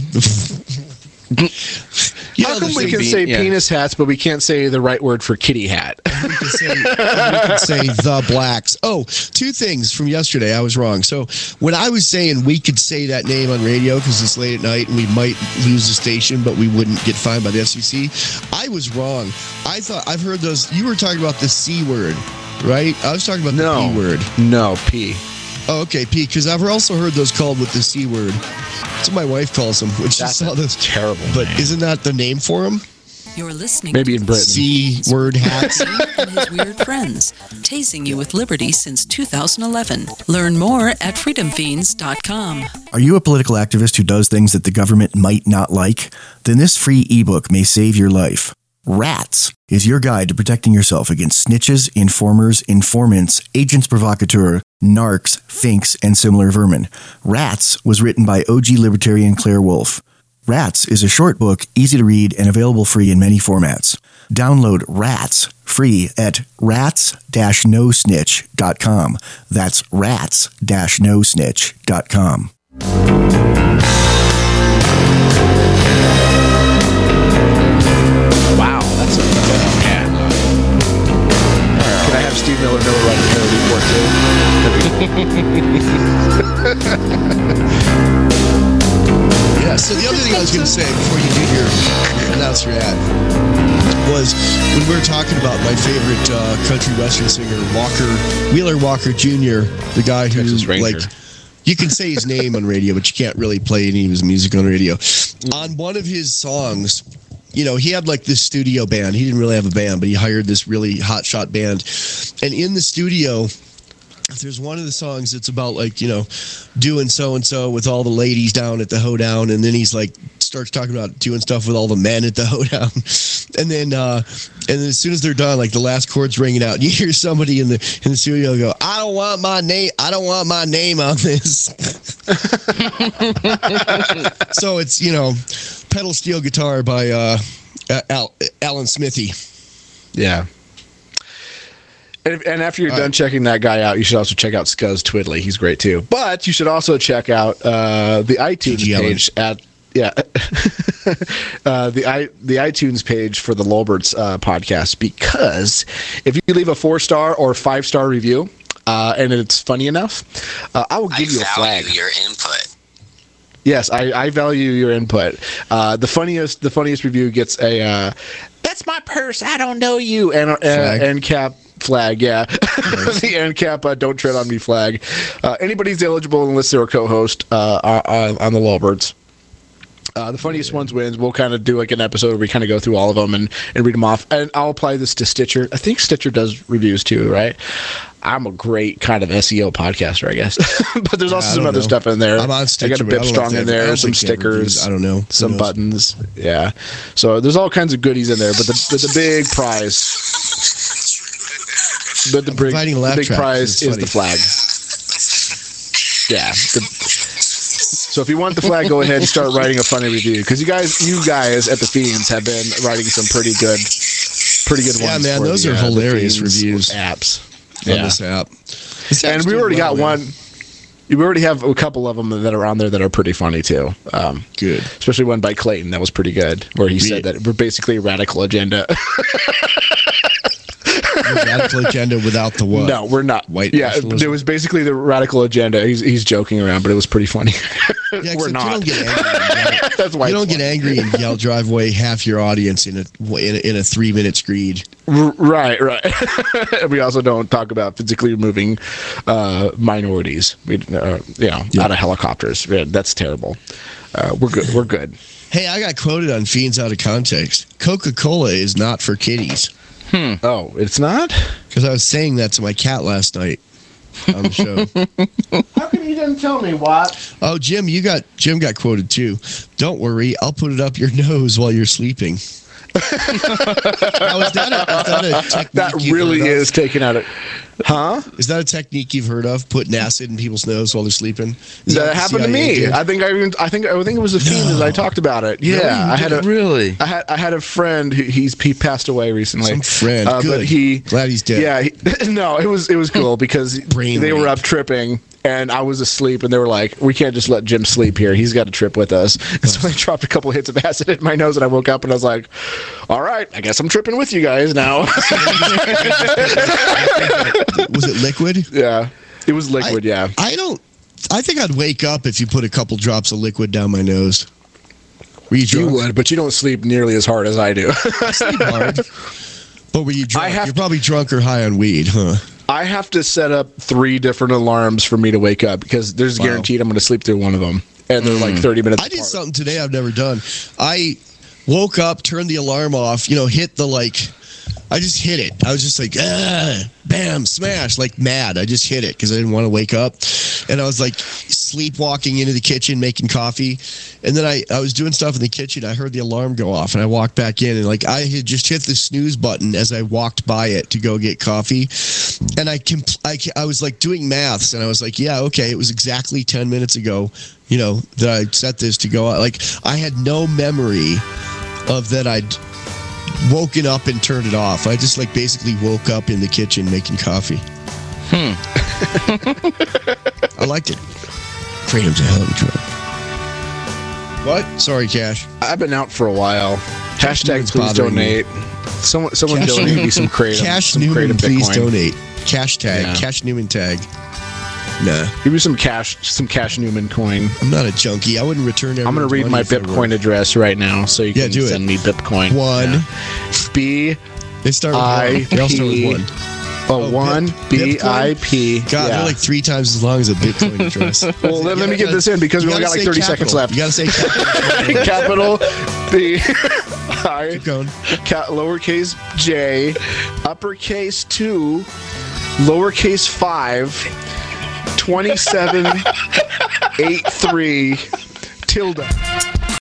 You How know, come the we same can bean- say yeah. penis hats, but we can't say the right word for kitty hat? we can say, we can say the blacks. Oh, two things from yesterday. I was wrong. So when I was saying we could say that name on radio because it's late at night and we might lose the station, but we wouldn't get fined by the F C C, I was wrong. I thought I've heard those. You were talking about the C word, right? I was talking about No. the P word. No, P. Oh, okay, P. Because I've also heard those called with the C word. That's what my wife calls them when she That's saw those. terrible. But isn't that the name for them? You're listening Maybe to in Britain. C word hats. and his weird friends, tasing you with liberty since two thousand eleven. Learn more at freedom fiends dot com. Are you a political activist who does things that the government might not like? Then this free ebook may save your life. Rats is your guide to protecting yourself against snitches, informers, informants, agents provocateur, narcs, finks, and similar vermin. Rats was written by O G libertarian Claire Wolfe. Rats is a short book, easy to read, and available free in many formats. Download Rats free at rats dash no snitch dot com. That's rats dash no snitch dot com. Wow, that's a yeah. Can I have Steve Miller Miller write a parody for it too? Yeah, so the other thing I was going to say before you do your announce your ad was when we were talking about my favorite uh, country western singer, Walker Wheeler Walker Junior, the guy who Texas Ranger. like you can say his name on radio, but you can't really play any of his music on radio. On one of his songs, you know, he had like this studio band. He didn't really have a band, but he hired this really hotshot band. And in the studio, there's one of the songs that's about like, you know, doing so and so with all the ladies down at the hoedown, and then he's like starts talking about doing stuff with all the men at the hoedown, and then uh, and then as soon as they're done, like the last chord's ringing out, you hear somebody in the in the studio go, "I don't want my name. I don't want my name on this." So it's, you know, pedal steel guitar by uh, Al- Alan Smithy. Yeah. And, and after you're All done right. checking that guy out, you should also check out Scuzz Twiddly. He's great too. But you should also check out uh, the iTunes G G Allen. page at yeah uh, the i the iTunes page for the Lolberts uh, podcast, because if you leave a four star or five star review uh, and it's funny enough, uh, I will give I you a flag. value your input. Yes, I, I value your input. Uh, the funniest the funniest review gets a uh, "That's my purse. I don't know you" and uh, Flag. end cap flag. Yeah, the end cap uh, "Don't tread on me" flag. Uh, anybody's eligible unless they're a co-host uh, on, on the Lolberts. Uh, the funniest ones wins. We'll kind of do like an episode where we kind of go through all of them and, and read them off. And I'll apply this to Stitcher. I think Stitcher does reviews too, right? I'm a great kind of S E O podcaster, I guess. But there's also I some don't other know. stuff in there. I'm on I Stitcher, got a but I Bip don't know if Strong in they have- I there, don't some think they have reviews. stickers. I don't know. Who Some knows? buttons. Yeah. So there's all kinds of goodies in there. But the, the, the big prize, but the big, providing a laugh the big track. prize It's is the funny. flag. Yeah. The, so if you want the flag, go ahead and start writing a funny review, because you guys, you guys at the Fiends have been writing some pretty good, pretty good Yeah, ones. man, for those the, are uh, the hilarious Fiends reviews. apps On yeah. this app. This And app's we doing already well, got man. one. We already have a couple of them that are on there that are pretty funny too. Um, Good. Especially one by Clayton that was pretty good, where he said that we're basically a radical agenda. Radical agenda without the what? No, we're not. White yeah, nationalism? it was basically the radical agenda. He's he's joking around, but it was pretty funny. Yeah, we're except not. You don't get angry. and yell- That's why you it's don't get funny. angry and yell drive away half your audience in a in a, in a three minute screed. R- right, right. We also don't talk about physically removing uh, minorities. We, uh, you know, Yeah. out of helicopters. Yeah, that's terrible. Uh, we're good. We're good. Hey, I got quoted on Fiends Out of Context. Coca-Cola is not for kitties. Hmm. Oh, it's not? Because I was saying that to my cat last night on the show. How come you didn't tell me, Watt? Oh, Jim, you got Jim got quoted too. Don't worry, I'll put it up your nose while you're sleeping. Now, is that a, is that a technique That you've really heard of? is taken out of. Huh? Is that a technique you've heard of? Putting acid in people's nose while they're sleeping? Is that what the happened to C I A me. did? I think I even I think I think it was a fiend as I talked about it. Yeah, Really? I had a Really? I had I had a friend who he's he passed away recently. Some friend. Uh, Good. but he Glad he's dead. Yeah, he, no, it was it was cool because Brain they were rape. up tripping and I was asleep and they were like, we can't just let Jim sleep here. He's got to trip with us. And so they dropped a couple hits of acid in my nose and I woke up and I was like, all right, I guess I'm tripping with you guys now. Was it liquid? Yeah, it was liquid. I, yeah, I don't. I think I'd wake up if you put a couple drops of liquid down my nose. Were you you drunk? would, but you don't sleep nearly as hard as I do. I sleep hard. But were you drunk? I have You're probably drunk or high on weed, huh? I have to set up three different alarms for me to wake up because there's Wow. guaranteed I'm going to sleep through one of them, and they're like thirty minutes. I did apart. something today I've never done. I woke up, turned the alarm off, you know, hit the like. I just hit it. I was just like, ah, bam, smash, like mad. I just hit it because I didn't want to wake up. And I was like sleepwalking into the kitchen, making coffee. And then I, I was doing stuff in the kitchen. I heard the alarm go off and I walked back in and like I had just hit the snooze button as I walked by it to go get coffee. And I, compl- I, I was like doing maths and I was like, yeah, okay, it was exactly ten minutes ago, you know, that I set this to go out. Like I had no memory of that I'd woken up and turned it off. I just like basically woke up in the kitchen making coffee. Hmm. I liked it. Kratom's a hell of a drug. What? Sorry, Cash. I've been out for a while. Hashtag Newman's please bothering donate. Someone someone Cash donate me some Kratom. Cash some Newman, Kratom please Bitcoin. donate. Cash tag. Yeah. Cash Newman tag. Nah. Give me some cash, some Cash Newman coin. I'm not a junkie. I wouldn't return everyone's I'm going to read my money if I were. Bitcoin address right now so you Yeah, can do it. send me Bitcoin. One. Yeah. B They start with I one. They all start P. with one. Oh, one B I P. God, yeah. they're like three times as long as a Bitcoin address. Well, let, let me get this in because we You only got gotta like say thirty capital. seconds left. You got to say Capital capital. B I Keep going. Ca- lowercase J, uppercase two, lowercase five, twenty-seven, eight three, tilde.